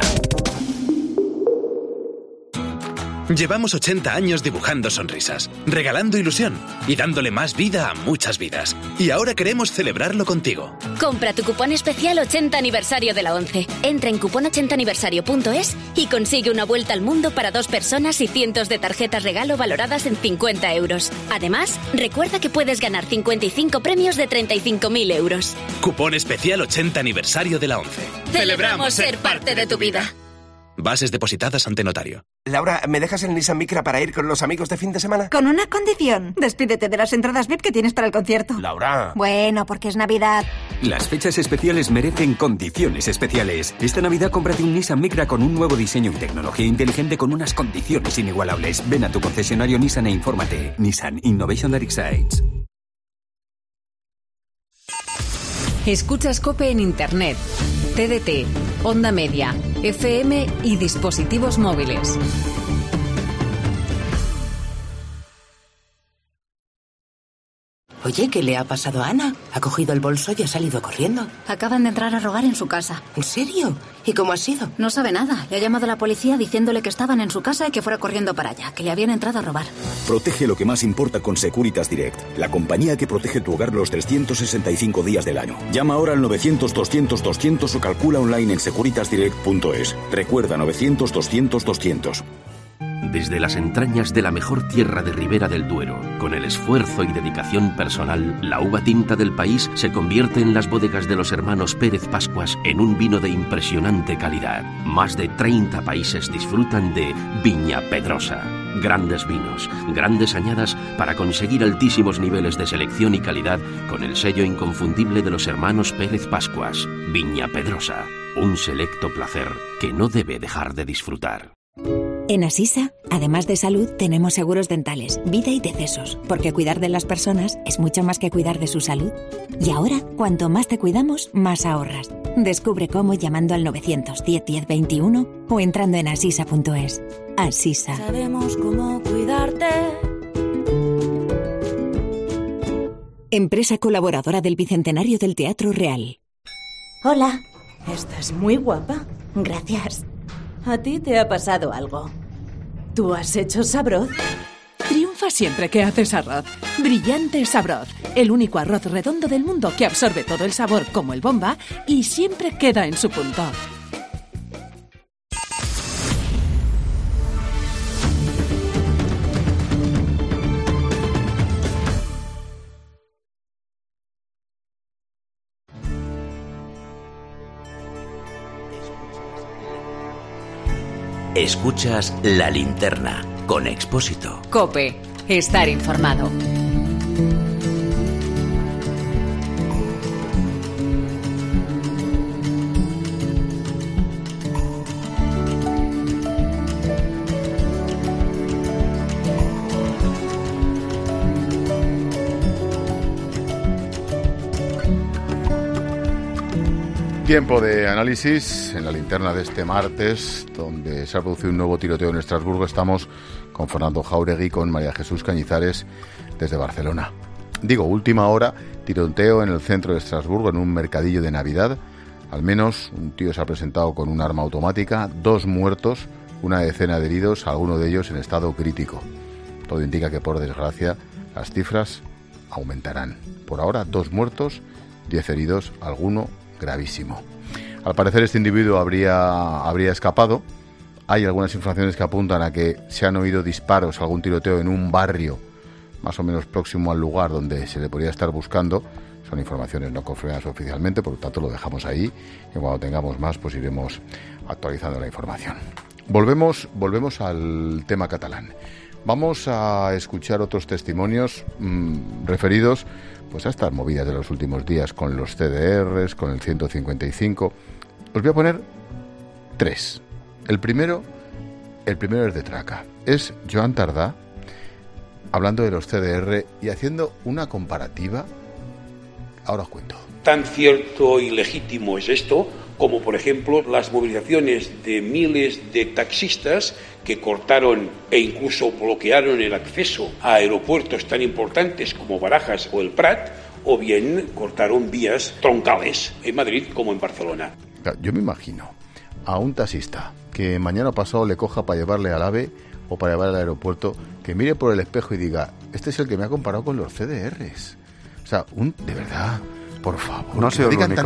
Llevamos 80 años dibujando sonrisas, regalando ilusión y dándole más vida a muchas vidas. Y ahora queremos celebrarlo contigo. Compra tu cupón especial 80 aniversario de la ONCE. Entra en cupón80aniversario.es y consigue una vuelta al mundo para 2 personas y cientos de tarjetas regalo valoradas en 50 euros. Además, recuerda que puedes ganar 55 premios de 35.000 euros. Cupón especial 80 aniversario de la ONCE. Celebramos ser parte de tu vida. Bases depositadas ante notario. Laura, ¿me dejas el Nissan Micra para ir con los amigos de fin de semana? Con una condición. Despídete de las entradas VIP que tienes para el concierto. Laura. Bueno, porque es Navidad. Las fechas especiales merecen condiciones especiales. Esta Navidad cómprate un Nissan Micra con un nuevo diseño y tecnología inteligente con unas condiciones inigualables. Ven a tu concesionario Nissan e infórmate. Nissan Innovation That Excites. Escuchas COPE en Internet, TDT, Onda Media, FM y dispositivos móviles. Oye, ¿qué le ha pasado a Ana? Ha cogido el bolso y ha salido corriendo. Acaban de entrar a robar en su casa. ¿En serio? ¿Y cómo ha sido? No sabe nada. Le ha llamado a la policía diciéndole que estaban en su casa y que fuera corriendo para allá, que le habían entrado a robar. Protege lo que más importa con Securitas Direct, la compañía que protege tu hogar los 365 días del año. Llama ahora al 900-200-200 o calcula online en securitasdirect.es. Recuerda, 900-200-200. Desde las entrañas de la mejor tierra de Ribera del Duero, con el esfuerzo y dedicación personal, la uva tinta del país se convierte en las bodegas de los hermanos Pérez Pascuas en un vino de impresionante calidad. Más de 30 países disfrutan de Viña Pedrosa. Grandes vinos, grandes añadas para conseguir altísimos niveles de selección y calidad con el sello inconfundible de los hermanos Pérez Pascuas. Viña Pedrosa, un selecto placer que no debe dejar de disfrutar. En Asisa, además de salud, tenemos seguros dentales, vida y decesos, porque cuidar de las personas es mucho más que cuidar de su salud. Y ahora, cuanto más te cuidamos, más ahorras. Descubre cómo llamando al 910 10 21 o entrando en asisa.es. Asisa. Sabemos cómo cuidarte. Empresa colaboradora del Bicentenario del Teatro Real. Hola, estás muy guapa. Gracias. ¿A ti te ha pasado algo? ¿Tú has hecho Sabroz? Triunfa siempre que haces arroz. Brillante Sabroz, el único arroz redondo del mundo que absorbe todo el sabor como el Bomba y siempre queda en su punto. Escuchas La Linterna con Expósito. COPE. Estar informado. Tiempo de análisis en la linterna de este martes, donde se ha producido un nuevo tiroteo en Estrasburgo. Estamos con Fernando Jáuregui, con María Jesús Cañizares desde Barcelona. Digo, última hora, tiroteo en el centro de Estrasburgo, en un mercadillo de Navidad. Al menos un tío se ha presentado con un arma automática, 2 muertos, una decena de heridos, algunos de ellos en estado crítico. Todo indica que, por desgracia, las cifras aumentarán. Por ahora, 2 muertos, 10 heridos, alguno gravísimo. Al parecer este individuo habría escapado. Hay algunas informaciones que apuntan a que se han oído disparos, algún tiroteo en un barrio más o menos próximo al lugar donde se le podría estar buscando. Son informaciones no confirmadas oficialmente, por lo tanto lo dejamos ahí y cuando tengamos más pues iremos actualizando la información. Volvemos al tema catalán. Vamos a escuchar otros testimonios referidos pues a estas movidas de los últimos días con los CDRs, con el 155. Os voy a poner 3. El primero es de Traca. Es Joan Tardá hablando de los CDR y haciendo una comparativa. Ahora os cuento. Tan cierto y legítimo es esto como, por ejemplo, las movilizaciones de miles de taxistas que cortaron e incluso bloquearon el acceso a aeropuertos tan importantes como Barajas o el Prat, o bien cortaron vías troncales en Madrid como en Barcelona. Yo me imagino a un taxista que mañana pasado le coja para llevarle al AVE o para llevar al aeropuerto, que mire por el espejo y diga, este es el que me ha comparado con los CDRs. O sea, de verdad... Por favor, no ha sido el único,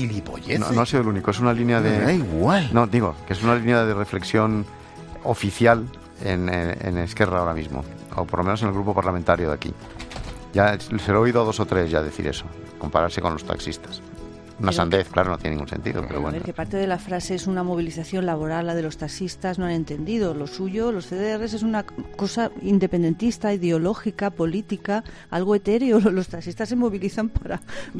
No ha sido el único, es una línea de... Me da igual. No, digo, que es una línea de reflexión oficial en Esquerra ahora mismo, o por lo menos en el grupo parlamentario de aquí. Ya se lo he oído a 2 o 3 ya decir eso, compararse con los taxistas. Una sandez, claro, no tiene ningún sentido, pero bueno. A ver, que parte de la frase es una movilización laboral, la de los taxistas, no han entendido. Lo suyo, los CDRs, es una cosa independentista, ideológica, política, algo etéreo. Los taxistas se movilizan para...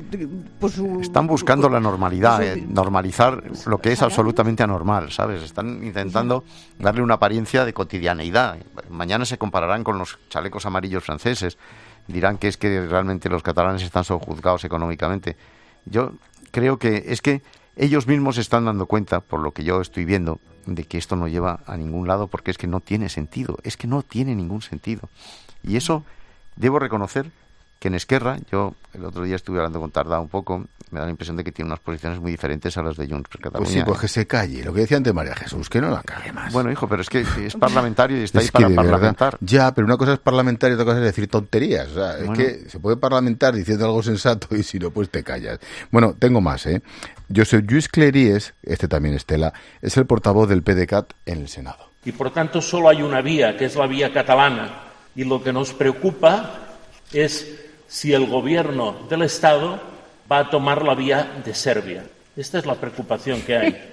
Están buscando la normalidad, normalizar lo que es absolutamente anormal, ¿sabes? Están intentando darle una apariencia de cotidianeidad. Mañana se compararán con los chalecos amarillos franceses. Dirán que es que realmente los catalanes están sojuzgados económicamente. Yo creo que es que ellos mismos se están dando cuenta, por lo que yo estoy viendo, de que esto no lleva a ningún lado, porque es que no tiene sentido, es que no tiene ningún sentido. Y eso debo reconocer que en Esquerra, yo el otro día estuve hablando con Tardá un poco, me da la impresión de que tiene unas posiciones muy diferentes a las de Junts per Catalunya. Pues sí, pues que se calle, lo que decía antes María Jesús, que no la cague más. Bueno, hijo, pero es que es parlamentario y está ahí para parlamentar. Ya, pero una cosa es parlamentar y otra cosa es decir tonterías. O sea, bueno, es que se puede parlamentar diciendo algo sensato y si no, pues te callas. Bueno, tengo más, Josep Lluís Cleries, este también Estela, es el portavoz del PDeCAT en el Senado. Y por tanto solo hay una vía, que es la vía catalana. Y lo que nos preocupa es si el gobierno del Estado va a tomar la vía de Serbia. Esta es la preocupación que hay.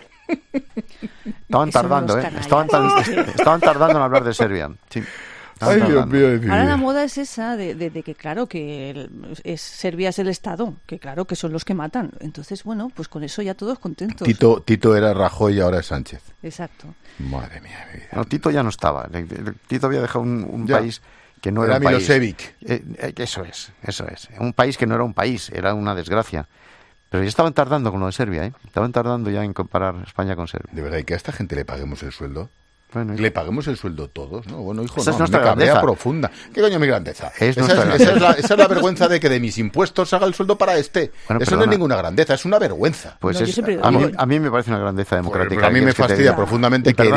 Estaban tardando, Estaban tardando en hablar de Serbia. Sí. Ay, Dios mío, ahora la moda es esa de que claro que Serbia es el Estado, que claro que son los que matan. Entonces, bueno, pues con eso ya todos contentos. Tito era Rajoy y ahora es Sánchez. Exacto. Madre mía, mi vida. No, Tito ya no estaba. Tito había dejado un país que no era un Milosevic. Eso es. Un país que no era un país, era una desgracia. Pero ya estaban tardando con lo de Serbia, Estaban tardando ya en comparar España con Serbia. ¿De verdad? ¿Y que a esta gente le paguemos el sueldo? Bueno, ¿Le paguemos el sueldo todos? No, bueno, hijo, esa no, es nuestra me cabrea grandeza. Profunda. ¿Qué coño es mi grandeza? Esa es la vergüenza de que de mis impuestos haga el sueldo para este. Bueno, eso no es ninguna grandeza, es una vergüenza. Pues a mí me parece una grandeza democrática. Pero a mí me fastidia profundamente que el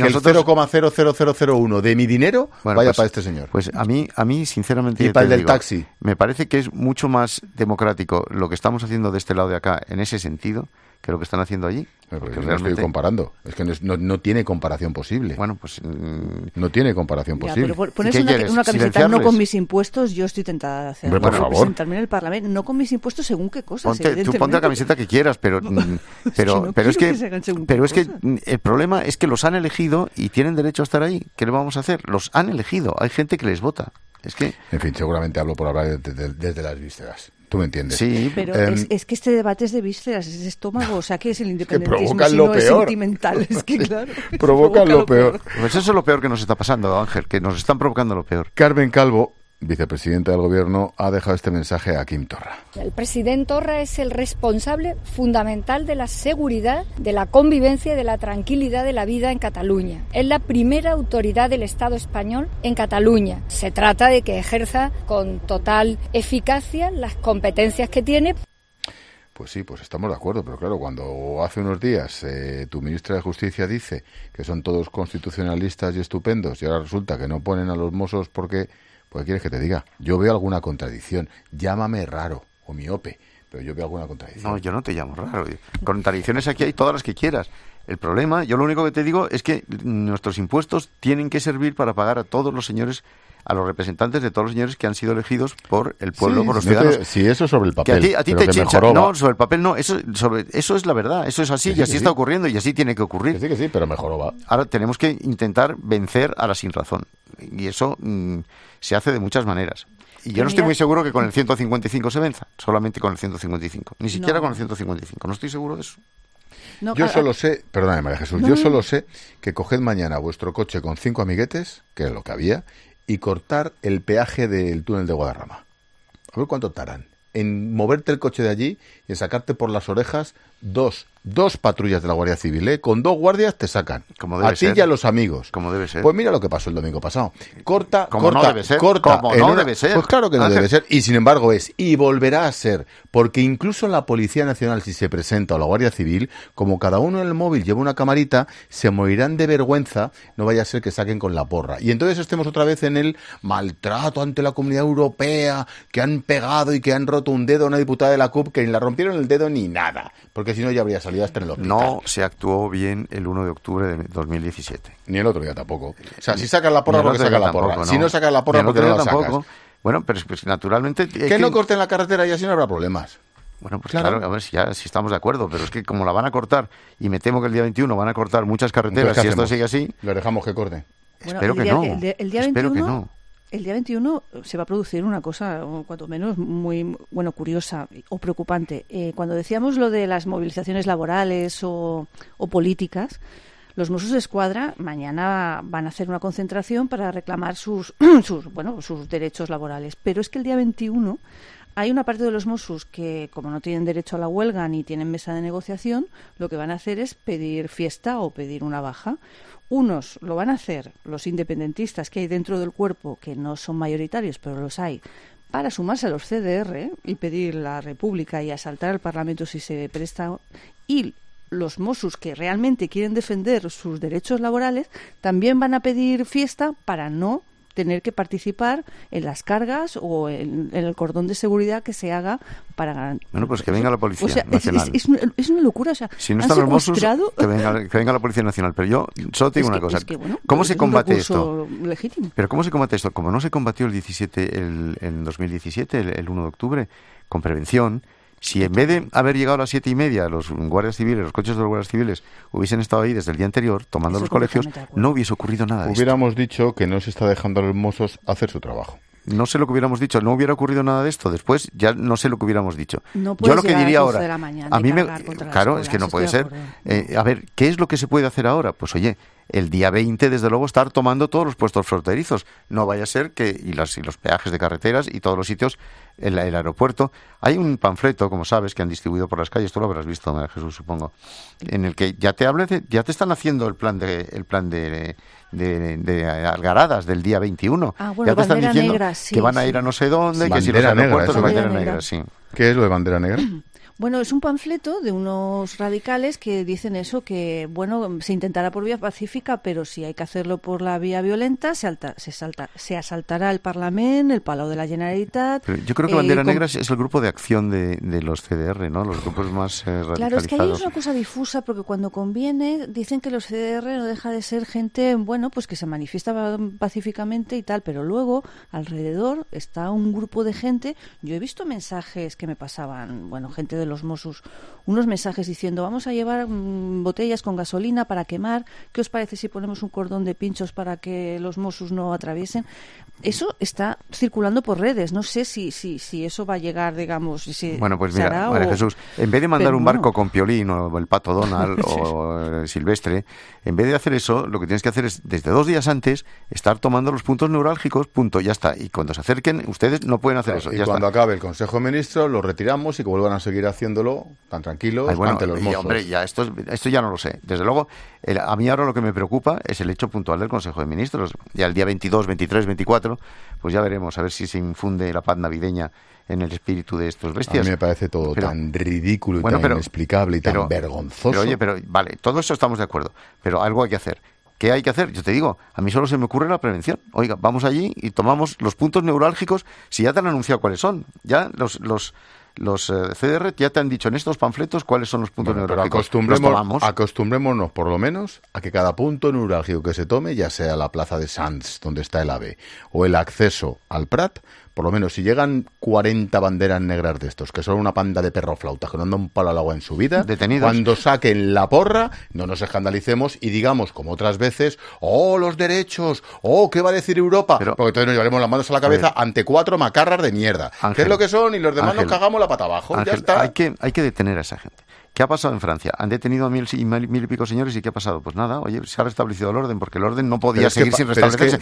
0,00001 de mi dinero vaya para este señor. Pues a mí sinceramente... Y para el del taxi. Me parece que es mucho más democrático lo que estamos haciendo de este lado de acá, en ese sentido, que lo que están haciendo allí. Porque realmente... estoy comparando. Es que no tiene comparación posible. Bueno, pues... no tiene comparación posible. Pero pones una camiseta no con mis impuestos, yo estoy tentada de hacerlo. Por favor. Presentarme en el Parlamento, no con mis impuestos según qué cosas. Tú ponte la camiseta que quieras, pero es que el problema es que los han elegido y tienen derecho a estar ahí. ¿Qué le vamos a hacer? Los han elegido. Hay gente que les vota. Es que... En fin, seguramente hablo por hablar desde las vísceras. ¿Tú me entiendes? Sí, pero es que este debate es de vísceras, es de estómago, o sea, ¿qué es el independentismo si no es sentimental? Es que claro, provocan lo peor. Pues eso es lo peor que nos está pasando, Ángel, que nos están provocando lo peor. Carmen Calvo, vicepresidenta del Gobierno, ha dejado este mensaje a Quim Torra. El presidente Torra es el responsable fundamental de la seguridad, de la convivencia y de la tranquilidad de la vida en Cataluña. Es la primera autoridad del Estado español en Cataluña. Se trata de que ejerza con total eficacia las competencias que tiene. Pues sí, pues estamos de acuerdo, pero claro, cuando hace unos días tu ministra de Justicia dice que son todos constitucionalistas y estupendos y ahora resulta que no ponen a los mozos porque... Pues, ¿qué quieres que te diga? Yo veo alguna contradicción. Llámame raro o miope, pero yo veo alguna contradicción. No, yo no te llamo raro. Contradicciones aquí hay todas las que quieras. El problema, yo lo único que te digo es que nuestros impuestos tienen que servir para pagar a todos los señores, a los representantes de todos los señores que han sido elegidos por el pueblo, por los ciudadanos. Sí, eso sobre el papel. Que a ti te chincha. No, sobre el papel no. Eso es la verdad. Eso es así y así está ocurriendo y así tiene que ocurrir. Que sí, pero mejor va. Ahora tenemos que intentar vencer a la sinrazón. Y eso se hace de muchas maneras. Y yo no estoy muy seguro que con el 155 se venza. Solamente con el 155. Ni siquiera con el 155. No estoy seguro de eso. No, yo solo sé, perdóname María Jesús, yo solo sé que coged mañana vuestro coche con 5 amiguetes, que es lo que había, y cortar el peaje del túnel de Guadarrama. A ver cuánto tardan en moverte el coche de allí y en sacarte por las orejas dos patrullas de la Guardia Civil, con 2 guardias te sacan. Como debe a ti ser. y a los amigos. Como debe ser. Pues mira lo que pasó el domingo pasado. Corta. No debe ser. Debe ser. Pues claro que no debe ser. Y sin embargo es. Y volverá a ser. Porque incluso la Policía Nacional, si se presenta, o la Guardia Civil, como cada uno en el móvil lleva una camarita, se morirán de vergüenza, no vaya a ser que saquen con la porra. Y entonces estemos otra vez en el maltrato ante la Comunidad Europea, que han pegado y que han roto un dedo a una diputada de la CUP, que ni la rompieron el dedo ni nada. Porque si no ya habría salido hasta en el hospital. No se actuó bien el 1 de octubre de 2017. Ni el otro día tampoco. O sea, si sacas la porra, porque sacas la porra. No. Si no sacas la porra, porque no la sacas. Bueno, pero es que naturalmente... Que no corten la carretera y así no habrá problemas. Bueno, pues claro, a ver si estamos de acuerdo, pero es que como la van a cortar, y me temo que el día 21 van a cortar muchas carreteras, si esto sigue así... ¿Le dejamos que corte? Bueno, espero que no. Espero que no. El día 21 se va a producir una cosa, cuanto menos, muy curiosa o preocupante. Cuando decíamos lo de las movilizaciones laborales o políticas, los Mossos d'Esquadra mañana van a hacer una concentración para reclamar sus derechos laborales. Pero es que el día 21 hay una parte de los Mossos que, como no tienen derecho a la huelga ni tienen mesa de negociación, lo que van a hacer es pedir fiesta o pedir una baja. Unos lo van a hacer, los independentistas que hay dentro del cuerpo, que no son mayoritarios, pero los hay, para sumarse a los CDR y pedir la República y asaltar el Parlamento si se presta. Y los Mossos que realmente quieren defender sus derechos laborales también van a pedir fiesta para no tener que participar en las cargas o en el cordón de seguridad que se haga para... Bueno, pues que venga la Policía Nacional. Es una locura. O sea, si no están los Mossos, que venga la Policía Nacional. Pero yo solo te digo una cosa. ¿Cómo se combate esto? Legítimo. Pero ¿cómo se combate esto? Como no se combatió en 2017, el 1 de octubre, con prevención... Si en vez de haber llegado a las 7:30 los guardias civiles, los coches de los guardias civiles hubiesen estado ahí desde el día anterior tomando los colegios, no hubiese ocurrido nada de Hubiéramos dicho que no se está dejando a los mozos hacer su trabajo. No sé lo que hubiéramos dicho, no hubiera ocurrido nada de esto. Después ya no sé lo que hubiéramos dicho. No yo lo que diría ahora, a mí claro, es que no puede ser. A ver, ¿qué es lo que se puede hacer ahora? Pues oye, el día 20, desde luego, estar tomando todos los puestos fronterizos. No vaya a ser que, y los peajes de carreteras y todos los sitios, el aeropuerto. Hay un panfleto, como sabes, que han distribuido por las calles, tú lo habrás visto, María Jesús, supongo, en el que ya te están haciendo el plan de algaradas del día 21. Bueno, ya te están diciendo negra, que van a ir a no sé dónde, que si los aeropuertos de bandera negra, sí. ¿Qué es lo de bandera negra? Bueno, es un panfleto de unos radicales que dicen eso, que se intentará por vía pacífica, pero si hay que hacerlo por la vía violenta, se asaltará el Parlamento, el Palau de la Generalitat. Pero yo creo que Bandera Negra es el grupo de acción de los CDR, ¿no? Los grupos más radicalizados. Claro, es que ahí es una cosa difusa, porque cuando conviene dicen que los CDR no deja de ser gente, pues que se manifiesta pacíficamente y tal, pero luego alrededor está un grupo de gente. Yo he visto mensajes que me pasaban, gente de los Mossos, unos mensajes diciendo vamos a llevar botellas con gasolina para quemar, ¿qué os parece si ponemos un cordón de pinchos para que los Mossos no atraviesen? Eso está circulando por redes, no sé si eso va a llegar, digamos, bueno, pues mira, María Jesús, en vez de mandar un barco con Piolín o el Pato Donald o Silvestre, en vez de hacer eso, lo que tienes que hacer es, desde 2 días antes, estar tomando los puntos neurálgicos, punto, ya está, y cuando se acerquen, ustedes no pueden hacer eso, y ya cuando está. acabe el Consejo de Ministros, lo retiramos y que vuelvan a seguir haciéndolo tan tranquilos ante los Mossos. Hombre, ya esto ya no lo sé. Desde luego, a mí ahora lo que me preocupa es el hecho puntual del Consejo de Ministros. Ya el día 22, 23, 24, pues ya veremos, a ver si se infunde la paz navideña en el espíritu de estos bestias. A mí me parece todo tan ridículo y tan inexplicable y tan vergonzoso. Pero vale, todo eso estamos de acuerdo, pero algo hay que hacer. ¿Qué hay que hacer? Yo te digo, a mí solo se me ocurre la prevención. Oiga, vamos allí y tomamos los puntos neurálgicos, si ya te han anunciado cuáles son. Ya los CDR ya te han dicho en estos panfletos cuáles son los puntos neurálgicos. Pero acostumbrémonos por lo menos a que cada punto neurálgico que se tome, ya sea la plaza de Sants, donde está el AVE, o el acceso al Prat, por lo menos si llegan 40 banderas negras de estos, que son una panda de perroflautas que no andan un palo al agua en su vida, detenidos, cuando saquen la porra, no nos escandalicemos y digamos, como otras veces, los derechos, ¿qué va a decir Europa? Porque entonces nos llevaremos las manos a la cabeza ante 4 macarras de mierda. Ángel, ¿qué es lo que son? Y los demás nos cagamos la pata abajo. Ángel, ya está. Hay que detener a esa gente. ¿Qué ha pasado en Francia? Han detenido a 1.000 y pico señores y ¿qué ha pasado? Pues nada, oye, se ha restablecido el orden, porque el orden no podía seguir sin restablecerse.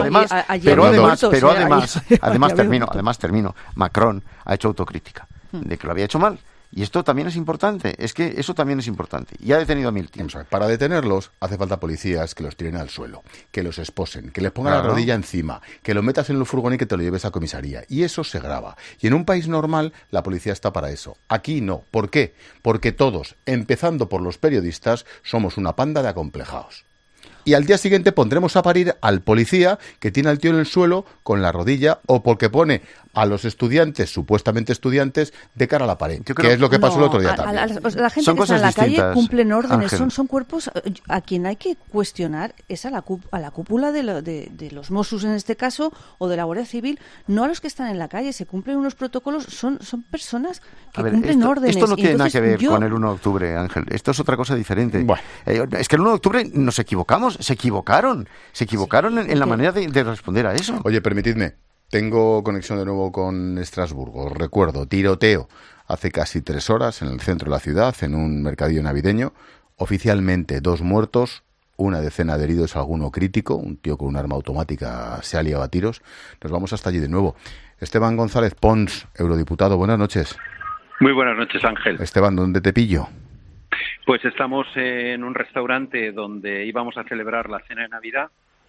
Además termino. Macron ha hecho autocrítica de que lo había hecho mal. Y esto también es importante, es que eso también es importante. Y ha detenido a 1.000 tíos. Para detenerlos hace falta policías que los tiren al suelo, que los esposen, que les pongan la rodilla encima, que lo metas en el furgón y que te lo lleves a comisaría. Y eso se graba. Y en un país normal la policía está para eso. Aquí no. ¿Por qué? Porque todos, empezando por los periodistas, somos una panda de acomplejados. Y al día siguiente pondremos a parir al policía que tiene al tío en el suelo con la rodilla o porque pone a los estudiantes, supuestamente estudiantes, de cara a la pared, que es lo que pasó el otro día también. La gente Son que está en la distintas, calle cumplen órdenes, Ángel. son cuerpos. A quien hay que cuestionar es a la cúpula de los Mossos, en este caso, o de la Guardia Civil, no a los que están en la calle. Se cumplen unos protocolos, son personas que cumplen órdenes. Esto no tiene nada que ver yo... con el 1 de octubre, Ángel. Esto es otra cosa diferente. Es que el 1 de octubre nos equivocamos, se equivocaron en la manera de responder a eso. Oye, permitidme, tengo conexión de nuevo con Estrasburgo. Os recuerdo, tiroteo hace casi 3 horas en el centro de la ciudad, en un mercadillo navideño. Oficialmente 2 muertos, una decena de heridos, alguno crítico. Un tío con un arma automática se ha liado a tiros. Nos vamos hasta allí de nuevo. Esteban González Pons, eurodiputado, buenas noches. Muy buenas noches, Ángel. Esteban, ¿dónde te pillo? Pues estamos en un restaurante donde íbamos a celebrar la cena de Navidad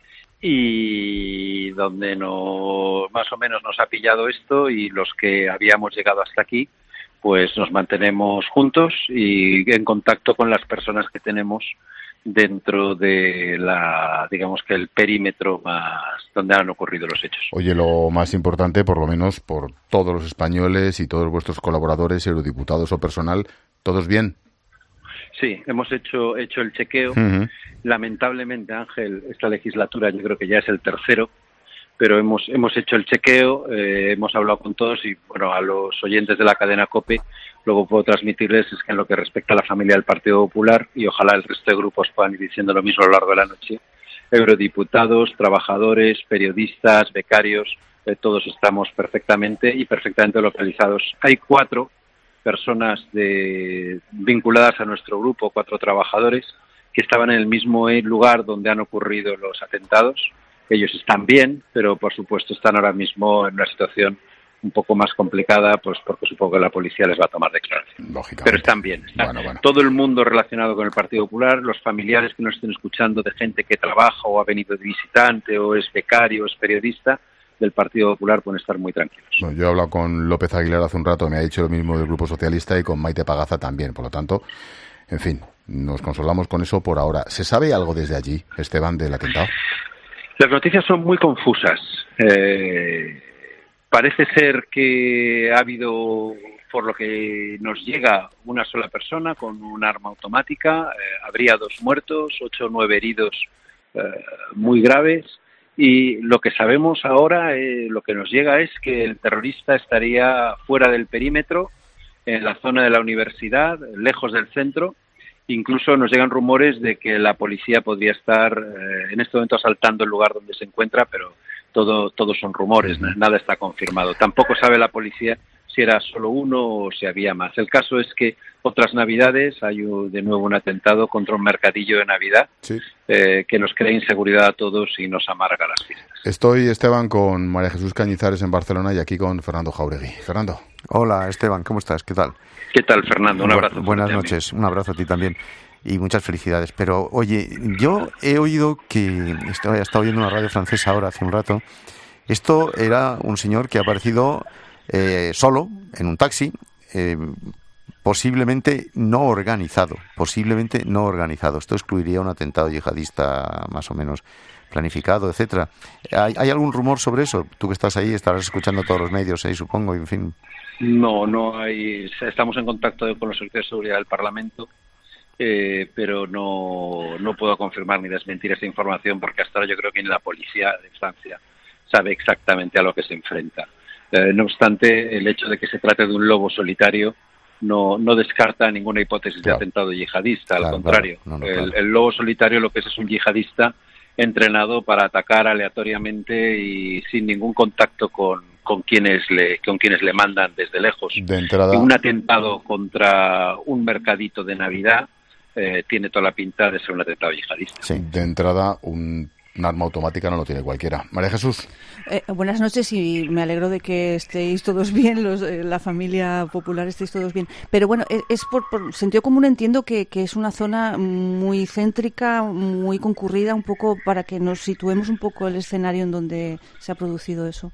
y donde más o menos nos ha pillado esto, y los que habíamos llegado hasta aquí pues nos mantenemos juntos y en contacto con las personas que tenemos dentro de digamos que el perímetro más donde han ocurrido los hechos. Oye, lo más importante, por lo menos por todos los españoles y todos vuestros colaboradores, eurodiputados o personal, ¿todos bien? Sí, hemos hecho el chequeo. Uh-huh. Lamentablemente, Ángel, esta legislatura yo creo que ya es el tercero, pero hemos hecho el chequeo, hemos hablado con todos y, bueno, a los oyentes de la cadena COPE luego puedo transmitirles es que en lo que respecta a la familia del Partido Popular, y ojalá el resto de grupos puedan ir diciendo lo mismo a lo largo de la noche, eurodiputados, trabajadores, periodistas, becarios, todos estamos perfectamente localizados. Hay 4 personas vinculadas a nuestro grupo, 4 trabajadores que estaban en el mismo lugar donde han ocurrido los atentados. Ellos están bien, pero por supuesto están ahora mismo en una situación un poco más complicada, pues porque supongo que la policía les va a tomar declaración. Lógicamente. Pero están bien. Bueno. Todo el mundo relacionado con el Partido Popular, los familiares que nos estén escuchando de gente que trabaja o ha venido de visitante o es becario o es periodista del Partido Popular, pueden estar muy tranquilos. Bueno, yo he hablado con López Aguilar hace un rato, me ha dicho lo mismo del Grupo Socialista, y con Maite Pagaza también. Por lo tanto, en fin, nos consolamos con eso por ahora. ¿Se sabe algo desde allí, Esteban, del atentado? Las noticias son muy confusas. Parece ser que ha habido, por lo que nos llega, una sola persona con un arma automática. Habría 2 muertos, 8 o 9 heridos muy graves. Y lo que sabemos ahora, lo que nos llega es que el terrorista estaría fuera del perímetro, en la zona de la universidad, lejos del centro. Incluso nos llegan rumores de que la policía podría estar en este momento asaltando el lugar donde se encuentra, pero todos son rumores, nada está confirmado. Tampoco sabe la policía si era solo uno o si había más. El caso es que otras Navidades hay de nuevo un atentado contra un mercadillo de Navidad, sí, que nos crea inseguridad a todos y nos amarga las fiestas. Estoy, Esteban, con María Jesús Cañizares en Barcelona y aquí con Fernando Jauregui. Fernando. Hola, Esteban, ¿cómo estás? ¿Qué tal? ¿Qué tal, Fernando? Un abrazo. Buenas noches, un abrazo a ti también y muchas felicidades. Pero, oye, yo he oído que, he estado oyendo una radio francesa ahora hace un rato, esto era un señor que ha aparecido solo, en un taxi, posiblemente no organizado. Esto excluiría un atentado yihadista más o menos planificado, etcétera. ¿Hay algún rumor sobre eso? Tú que estás ahí, estarás escuchando todos los medios ahí, supongo, en fin. No hay. Estamos en contacto con los servicios de seguridad del Parlamento, pero no puedo confirmar ni desmentir esa información porque hasta ahora yo creo que ni la policía de Francia sabe exactamente a lo que se enfrenta. No obstante, el hecho de que se trate de un lobo solitario no descarta ninguna hipótesis de atentado yihadista, al contrario. El lobo solitario lo que es un yihadista entrenado para atacar aleatoriamente y sin ningún contacto con quienes le mandan desde lejos. De entrada, un atentado contra un mercadito de Navidad tiene toda la pinta de ser un atentado yihadista. Sí, de entrada un arma automática no lo tiene cualquiera. María Jesús. Buenas noches y me alegro de que estéis todos bien, la familia popular estéis todos bien. Pero bueno, es por sentido común, entiendo que es una zona muy céntrica, muy concurrida, un poco para que nos situemos un poco el escenario en donde se ha producido eso.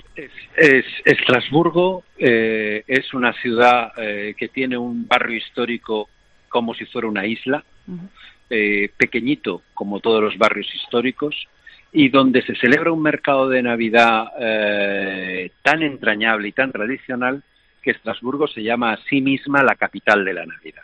Estrasburgo es una ciudad que tiene un barrio histórico como si fuera una isla, pequeñito como todos los barrios históricos, y donde se celebra un mercado de Navidad tan entrañable y tan tradicional que Estrasburgo se llama a sí misma la capital de la Navidad.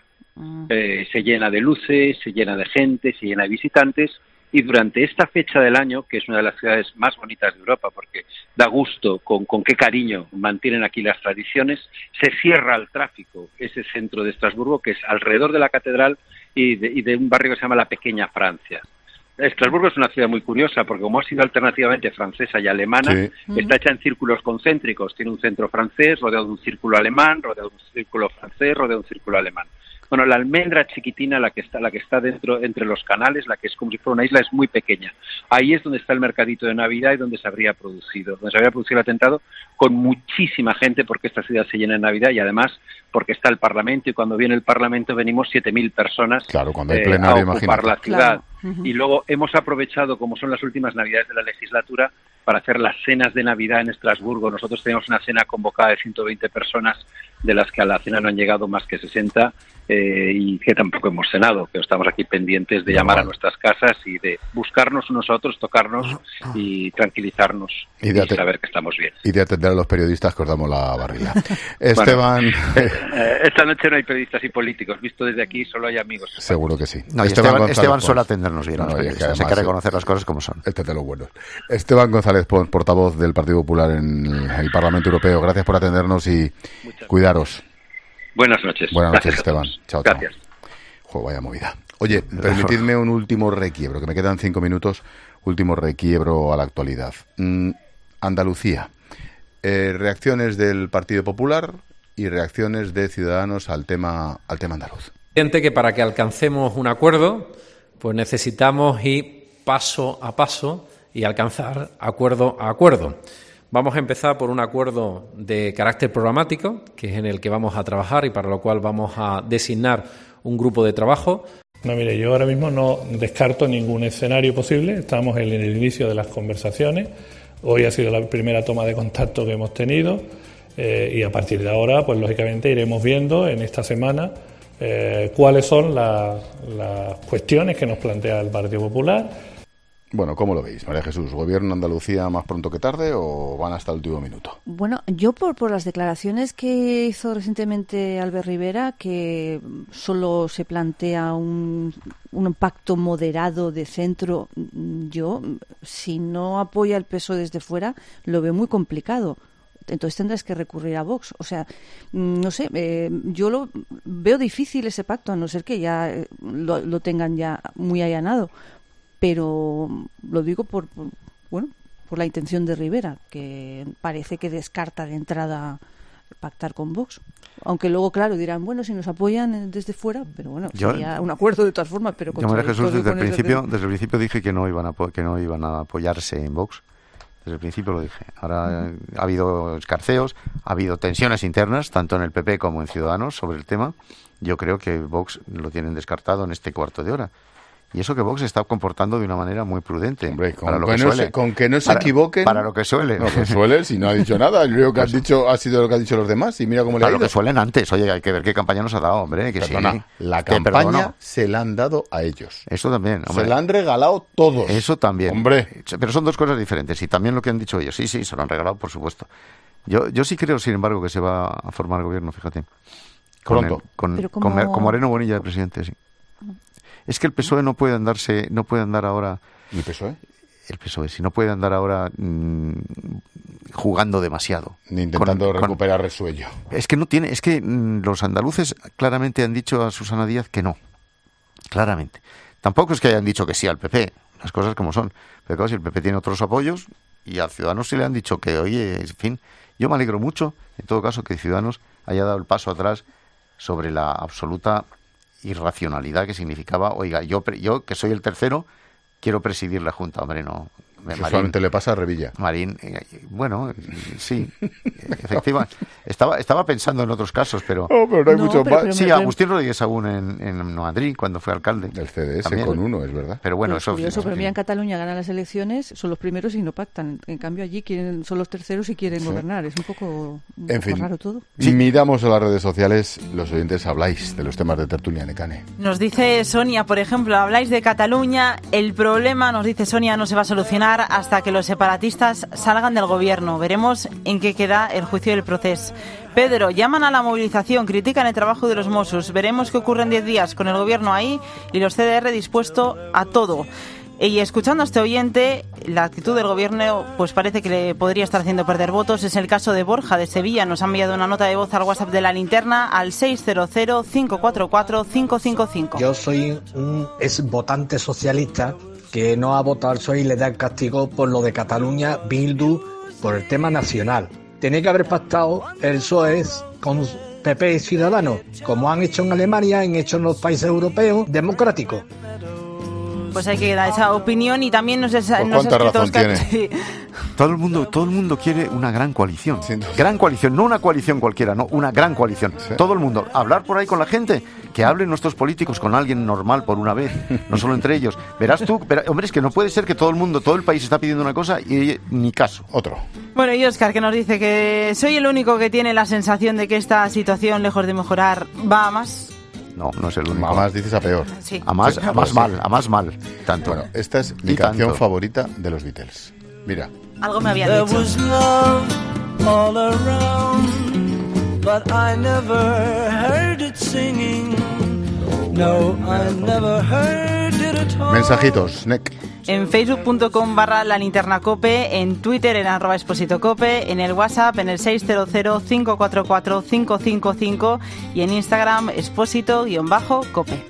Se llena de luces, se llena de gente, se llena de visitantes, y durante esta fecha del año, que es una de las ciudades más bonitas de Europa, porque da gusto con qué cariño mantienen aquí las tradiciones, se cierra al tráfico ese centro de Estrasburgo, que es alrededor de la catedral y de un barrio que se llama la Pequeña Francia. Estrasburgo es una ciudad muy curiosa porque como ha sido alternativamente francesa y alemana, está hecha en círculos concéntricos. Tiene un centro francés, rodeado de un círculo alemán, rodeado de un círculo francés, rodeado de un círculo alemán. Bueno, la almendra chiquitina, la que está dentro entre los canales, la que es como si fuera una isla, es muy pequeña. Ahí es donde está el mercadito de Navidad y donde se habría producido el atentado, con muchísima gente, porque esta ciudad se llena en Navidad y además porque está el Parlamento, y cuando viene el Parlamento venimos 7.000 personas cuando hay plenario, a ocupar la ciudad. Y luego hemos aprovechado, como son las últimas Navidades de la legislatura, para hacer las cenas de Navidad en Estrasburgo. Nosotros teníamos una cena convocada de 120 personas, de las que a la cena no han llegado más que 60, y que tampoco hemos cenado, que estamos aquí pendientes de llamar a nuestras casas y de buscarnos unos a otros, tocarnos y tranquilizarnos y saber que estamos bien. Y de atender a los periodistas que os damos la barriga. Esteban... esta noche no hay periodistas y políticos, visto desde aquí solo hay amigos. Seguro que sí. No, Esteban suele atendernos bien. Hay que reconocer las cosas como son. Este es de los buenos. Esteban González Pons, portavoz del Partido Popular en el Parlamento Europeo. Gracias por atendernos y cuidaros. Buenas noches. Buenas noches, Esteban. Chao, chao. Gracias. Vaya movida. Oye, permitidme un último requiebro, que me quedan 5 minutos. Último requiebro a la actualidad. Andalucía. Reacciones del Partido Popular y reacciones de Ciudadanos al tema andaluz. Que para que alcancemos un acuerdo, pues necesitamos ir paso a paso y alcanzar acuerdo a acuerdo. Vamos a empezar por un acuerdo de carácter programático, que es en el que vamos a trabajar y para lo cual vamos a designar un grupo de trabajo. No, mire, yo ahora mismo no descarto ningún escenario posible. Estamos en el inicio de las conversaciones. Hoy ha sido la primera toma de contacto que hemos tenido y a partir de ahora, pues lógicamente iremos viendo en esta semana cuáles son las cuestiones que nos plantea el Partido Popular. Bueno, ¿cómo lo veis, María Jesús? ¿Gobierno Andalucía más pronto que tarde o van hasta el último minuto? Bueno, yo por las declaraciones que hizo recientemente Albert Rivera, que solo se plantea un pacto moderado de centro, yo, si no apoya el PSOE desde fuera, lo veo muy complicado. Entonces tendrás que recurrir a Vox. O sea, no sé, yo lo veo difícil ese pacto, a no ser que ya lo tengan ya muy allanado. Pero lo digo por la intención de Rivera, que parece que descarta de entrada pactar con Vox. Aunque luego, claro, dirán, bueno, si nos apoyan desde fuera, pero bueno, sería un acuerdo de todas formas. Pero yo, María Jesús, desde el principio dije que no iban a apoyarse en Vox. Desde el principio lo dije. Ahora ha habido escarceos, ha habido tensiones internas, tanto en el PP como en Ciudadanos, sobre el tema. Yo creo que Vox lo tienen descartado en este cuarto de hora. Y eso que Vox se está comportando de una manera muy prudente. Hombre, con que no se equivoquen. Para lo que suele. No, que suele, si no ha dicho nada. Yo creo que ha sido lo que han dicho los demás. Y mira cómo le ha ido. Para lo que suelen antes. Oye, hay que ver qué campaña nos ha dado, hombre. Que Perdona, sí. La campaña se la han dado a ellos. Eso también, hombre. Se la han regalado todos. Eso también. Hombre. Pero son dos cosas diferentes. Y también lo que han dicho ellos. Sí, se lo han regalado, por supuesto. Yo sí creo, sin embargo, que se va a formar gobierno, fíjate. Pronto. Con Moreno Bonilla de presidente, sí. Es que el PSOE no puede andar ahora. ¿El PSOE? El PSOE, sí, no puede andar ahora jugando demasiado. Ni intentando recuperar resuello. Es que no tiene, los andaluces claramente han dicho a Susana Díaz que no. Claramente. Tampoco es que hayan dicho que sí al PP, las cosas como son. Pero claro, si el PP tiene otros apoyos y a Ciudadanos sí le han dicho que, oye, en fin, yo me alegro mucho, en todo caso, que Ciudadanos haya dado el paso atrás sobre la absoluta irracionalidad que significaba, oiga, yo que soy el tercero, quiero presidir la Junta. Hombre, no. Solamente le pasa a Revilla. Marín, bueno, sí, efectivamente. Estaba pensando en otros casos, pero... pero no hay mucho más. Sí, Agustín Rodríguez Sagún en Madrid, cuando fue alcalde. El CDS también. Con uno, es verdad. Pero bueno, eso... Es curioso, pero mira, en Cataluña ganan las elecciones, son los primeros y no pactan. En cambio, allí son los terceros y quieren gobernar. Es un poco raro todo. Sí. Miramos a las redes sociales, los oyentes habláis de los temas de tertulia Necane. Nos dice Sonia, por ejemplo, habláis de Cataluña, el problema, nos dice Sonia, no se va a solucionar llegar hasta que los separatistas salgan del gobierno. Veremos en qué queda el juicio del proceso. Pedro, llaman a la movilización, critican el trabajo de los Mossos. Veremos qué ocurre en 10 días con el gobierno ahí y los CDR dispuesto a todo. Y escuchando a este oyente, la actitud del gobierno pues parece que le podría estar haciendo perder votos. Es el caso de Borja, de Sevilla. Nos ha enviado una nota de voz al WhatsApp de La Linterna al 600-544-555. Yo soy un exvotante socialista que no ha votado al PSOE y le da el castigo por lo de Cataluña, Bildu, por el tema nacional. Tenía que haber pactado el PSOE con PP y Ciudadanos, como han hecho en Alemania, han hecho en los países europeos democráticos. Pues hay que dar esa opinión y también nos ¿Cuánta razón tiene? Sí. Todo el mundo quiere una gran coalición. Sí. Gran coalición, no una coalición cualquiera, no, una gran coalición. Sí. Todo el mundo. Hablar por ahí con la gente, que hablen nuestros políticos con alguien normal por una vez, no solo entre ellos. Verás tú, hombre, es que no puede ser que todo el país está pidiendo una cosa y ni caso. Otro. Bueno, y Óscar, que nos dice que soy el único que tiene la sensación de que esta situación, lejos de mejorar, va a más. No es el único. A más dices a peor. Sí. A más mal. Tanto. Bueno, esta es mi canción favorita de los Beatles. Mira. Algo me había dicho. Mensajitos, Nick. En facebook.com/lalinternacope, en Twitter en @expositocope, en el WhatsApp en el 600-544-555 y en Instagram exposito_cope.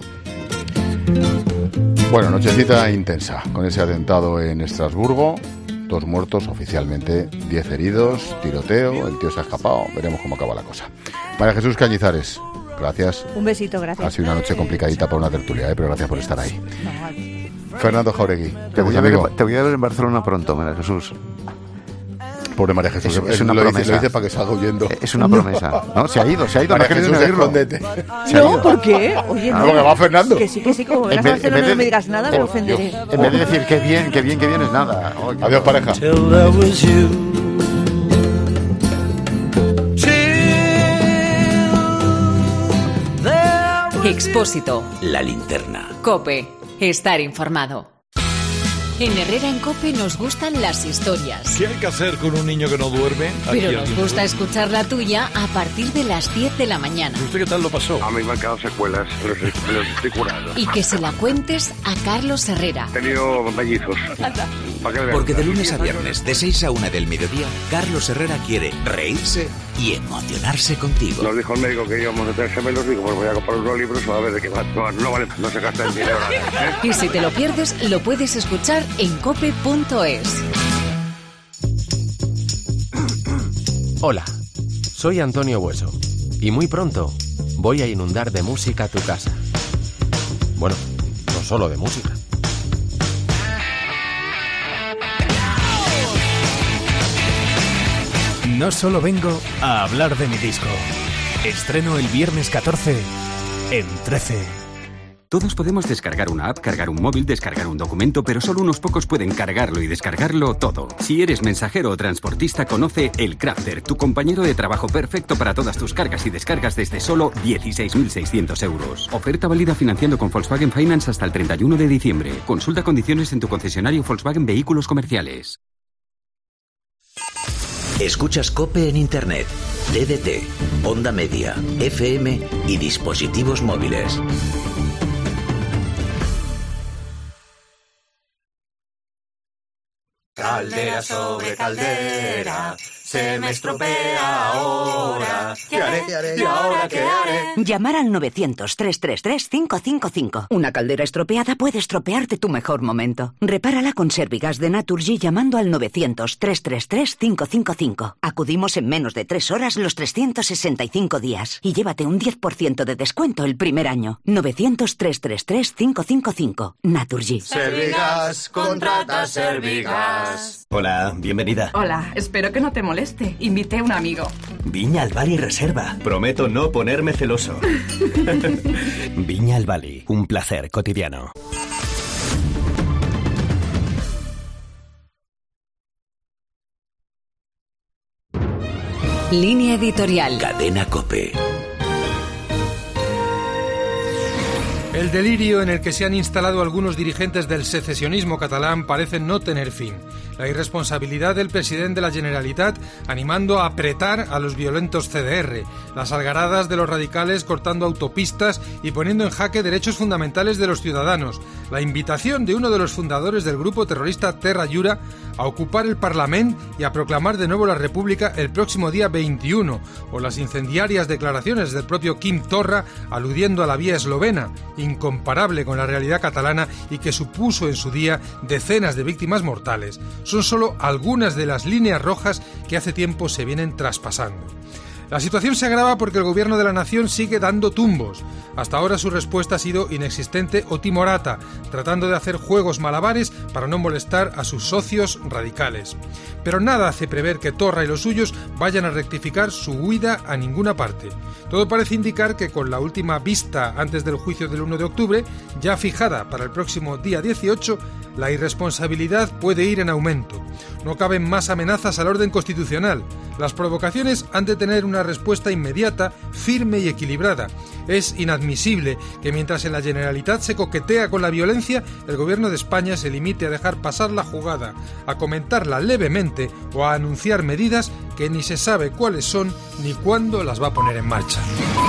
Bueno, nochecita intensa con ese atentado en Estrasburgo. 2 muertos oficialmente, 10 heridos, tiroteo, el tío se ha escapado, veremos cómo acaba la cosa. María Jesús Cañizares, gracias. Un besito, gracias. Ha sido una noche complicadita para una tertulia, pero gracias por estar ahí. No. Fernando Jauregui, te voy a ver en Barcelona pronto, María Jesús. Pobre María Jesús, es una promesa. Lo dice para que salga huyendo. Es una promesa. No, se ha ido. María Jesús, escóndete. No, ¿por qué? Oye, no. Porque va Fernando. Que sí, como vengas a Barcelona no me digas nada, me ofenderé. En vez de decir que bien es nada. Adiós, pareja. Expósito. La Linterna. COPE. Estar informado. En Herrera en COPE nos gustan las historias. ¿Qué hay que hacer con un niño que no duerme? Pero nos gusta escuchar la tuya a partir de las 10 de la mañana. ¿Usted qué tal lo pasó? A mí me han quedado secuelas, me los estoy curando. Y que se la cuentes a Carlos Herrera. He tenido mellizos. Porque de lunes a viernes, de 6 a 1 del mediodía, Carlos Herrera quiere reírse y emocionarse contigo. Nos dijo el médico que íbamos a tener gemelos, digo, pues voy a comprar unos libros a ver de qué va. No se gasta el dinero. Y si te lo pierdes, lo puedes escuchar en cope.es. Hola, soy Antonio Bueso y muy pronto voy a inundar de música tu casa. Bueno, no solo de música. No solo vengo a hablar de mi disco. Estreno el viernes 14 en 13. Todos podemos descargar una app, cargar un móvil, descargar un documento, pero solo unos pocos pueden cargarlo y descargarlo todo. Si eres mensajero o transportista, conoce El Crafter, tu compañero de trabajo perfecto para todas tus cargas y descargas desde solo 16.600 euros. Oferta válida financiando con Volkswagen Finance hasta el 31 de diciembre. Consulta condiciones en tu concesionario Volkswagen Vehículos Comerciales. Escuchas COPE en Internet, DDT, Onda Media, FM y dispositivos móviles. Caldera sobre caldera, se me estropea ahora. ¿Qué haré? ¿Y ahora qué haré? Llamar al 900-333-555. Una caldera estropeada puede estropearte tu mejor momento. Repárala con Servigas de Naturgy llamando al 900-333-555. Acudimos en menos de 3 horas los 365 días. Y llévate un 10% de descuento el primer año. 900-333-555. Naturgy. Servigas, contrata Servigas. Hola, bienvenida. Hola, espero que no te moleste. Invité a un amigo. Viña al Bali Reserva. Prometo no ponerme celoso. Viña al Bali, un placer cotidiano. Línea editorial. Cadena COPE. El delirio en el que se han instalado algunos dirigentes del secesionismo catalán parece no tener fin. la irresponsabilidad del presidente de la Generalitat animando a apretar a los violentos CDR, las algaradas de los radicales cortando autopistas y poniendo en jaque derechos fundamentales de los ciudadanos, la invitación de uno de los fundadores del grupo terrorista Terra Llura a ocupar el Parlament y a proclamar de nuevo la República el próximo día 21, o las incendiarias declaraciones del propio Quim Torra aludiendo a la vía eslovena, incomparable con la realidad catalana y que supuso en su día decenas de víctimas mortales, son solo algunas de las líneas rojas que hace tiempo se vienen traspasando. La situación se agrava porque el gobierno de la nación sigue dando tumbos. Hasta ahora su respuesta ha sido inexistente o timorata, tratando de hacer juegos malabares para no molestar a sus socios radicales. Pero nada hace prever que Torra y los suyos vayan a rectificar su huida a ninguna parte. Todo parece indicar que con la última vista antes del juicio del 1 de octubre, ya fijada para el próximo día 18, la irresponsabilidad puede ir en aumento. No caben más amenazas al orden constitucional. Las provocaciones han de tener una respuesta inmediata, firme y equilibrada. Es inadmisible que mientras en la Generalitat se coquetea con la violencia, el gobierno de España se limite a dejar pasar la jugada, a comentarla levemente o a anunciar medidas que ni se sabe cuáles son ni cuándo las va a poner en marcha.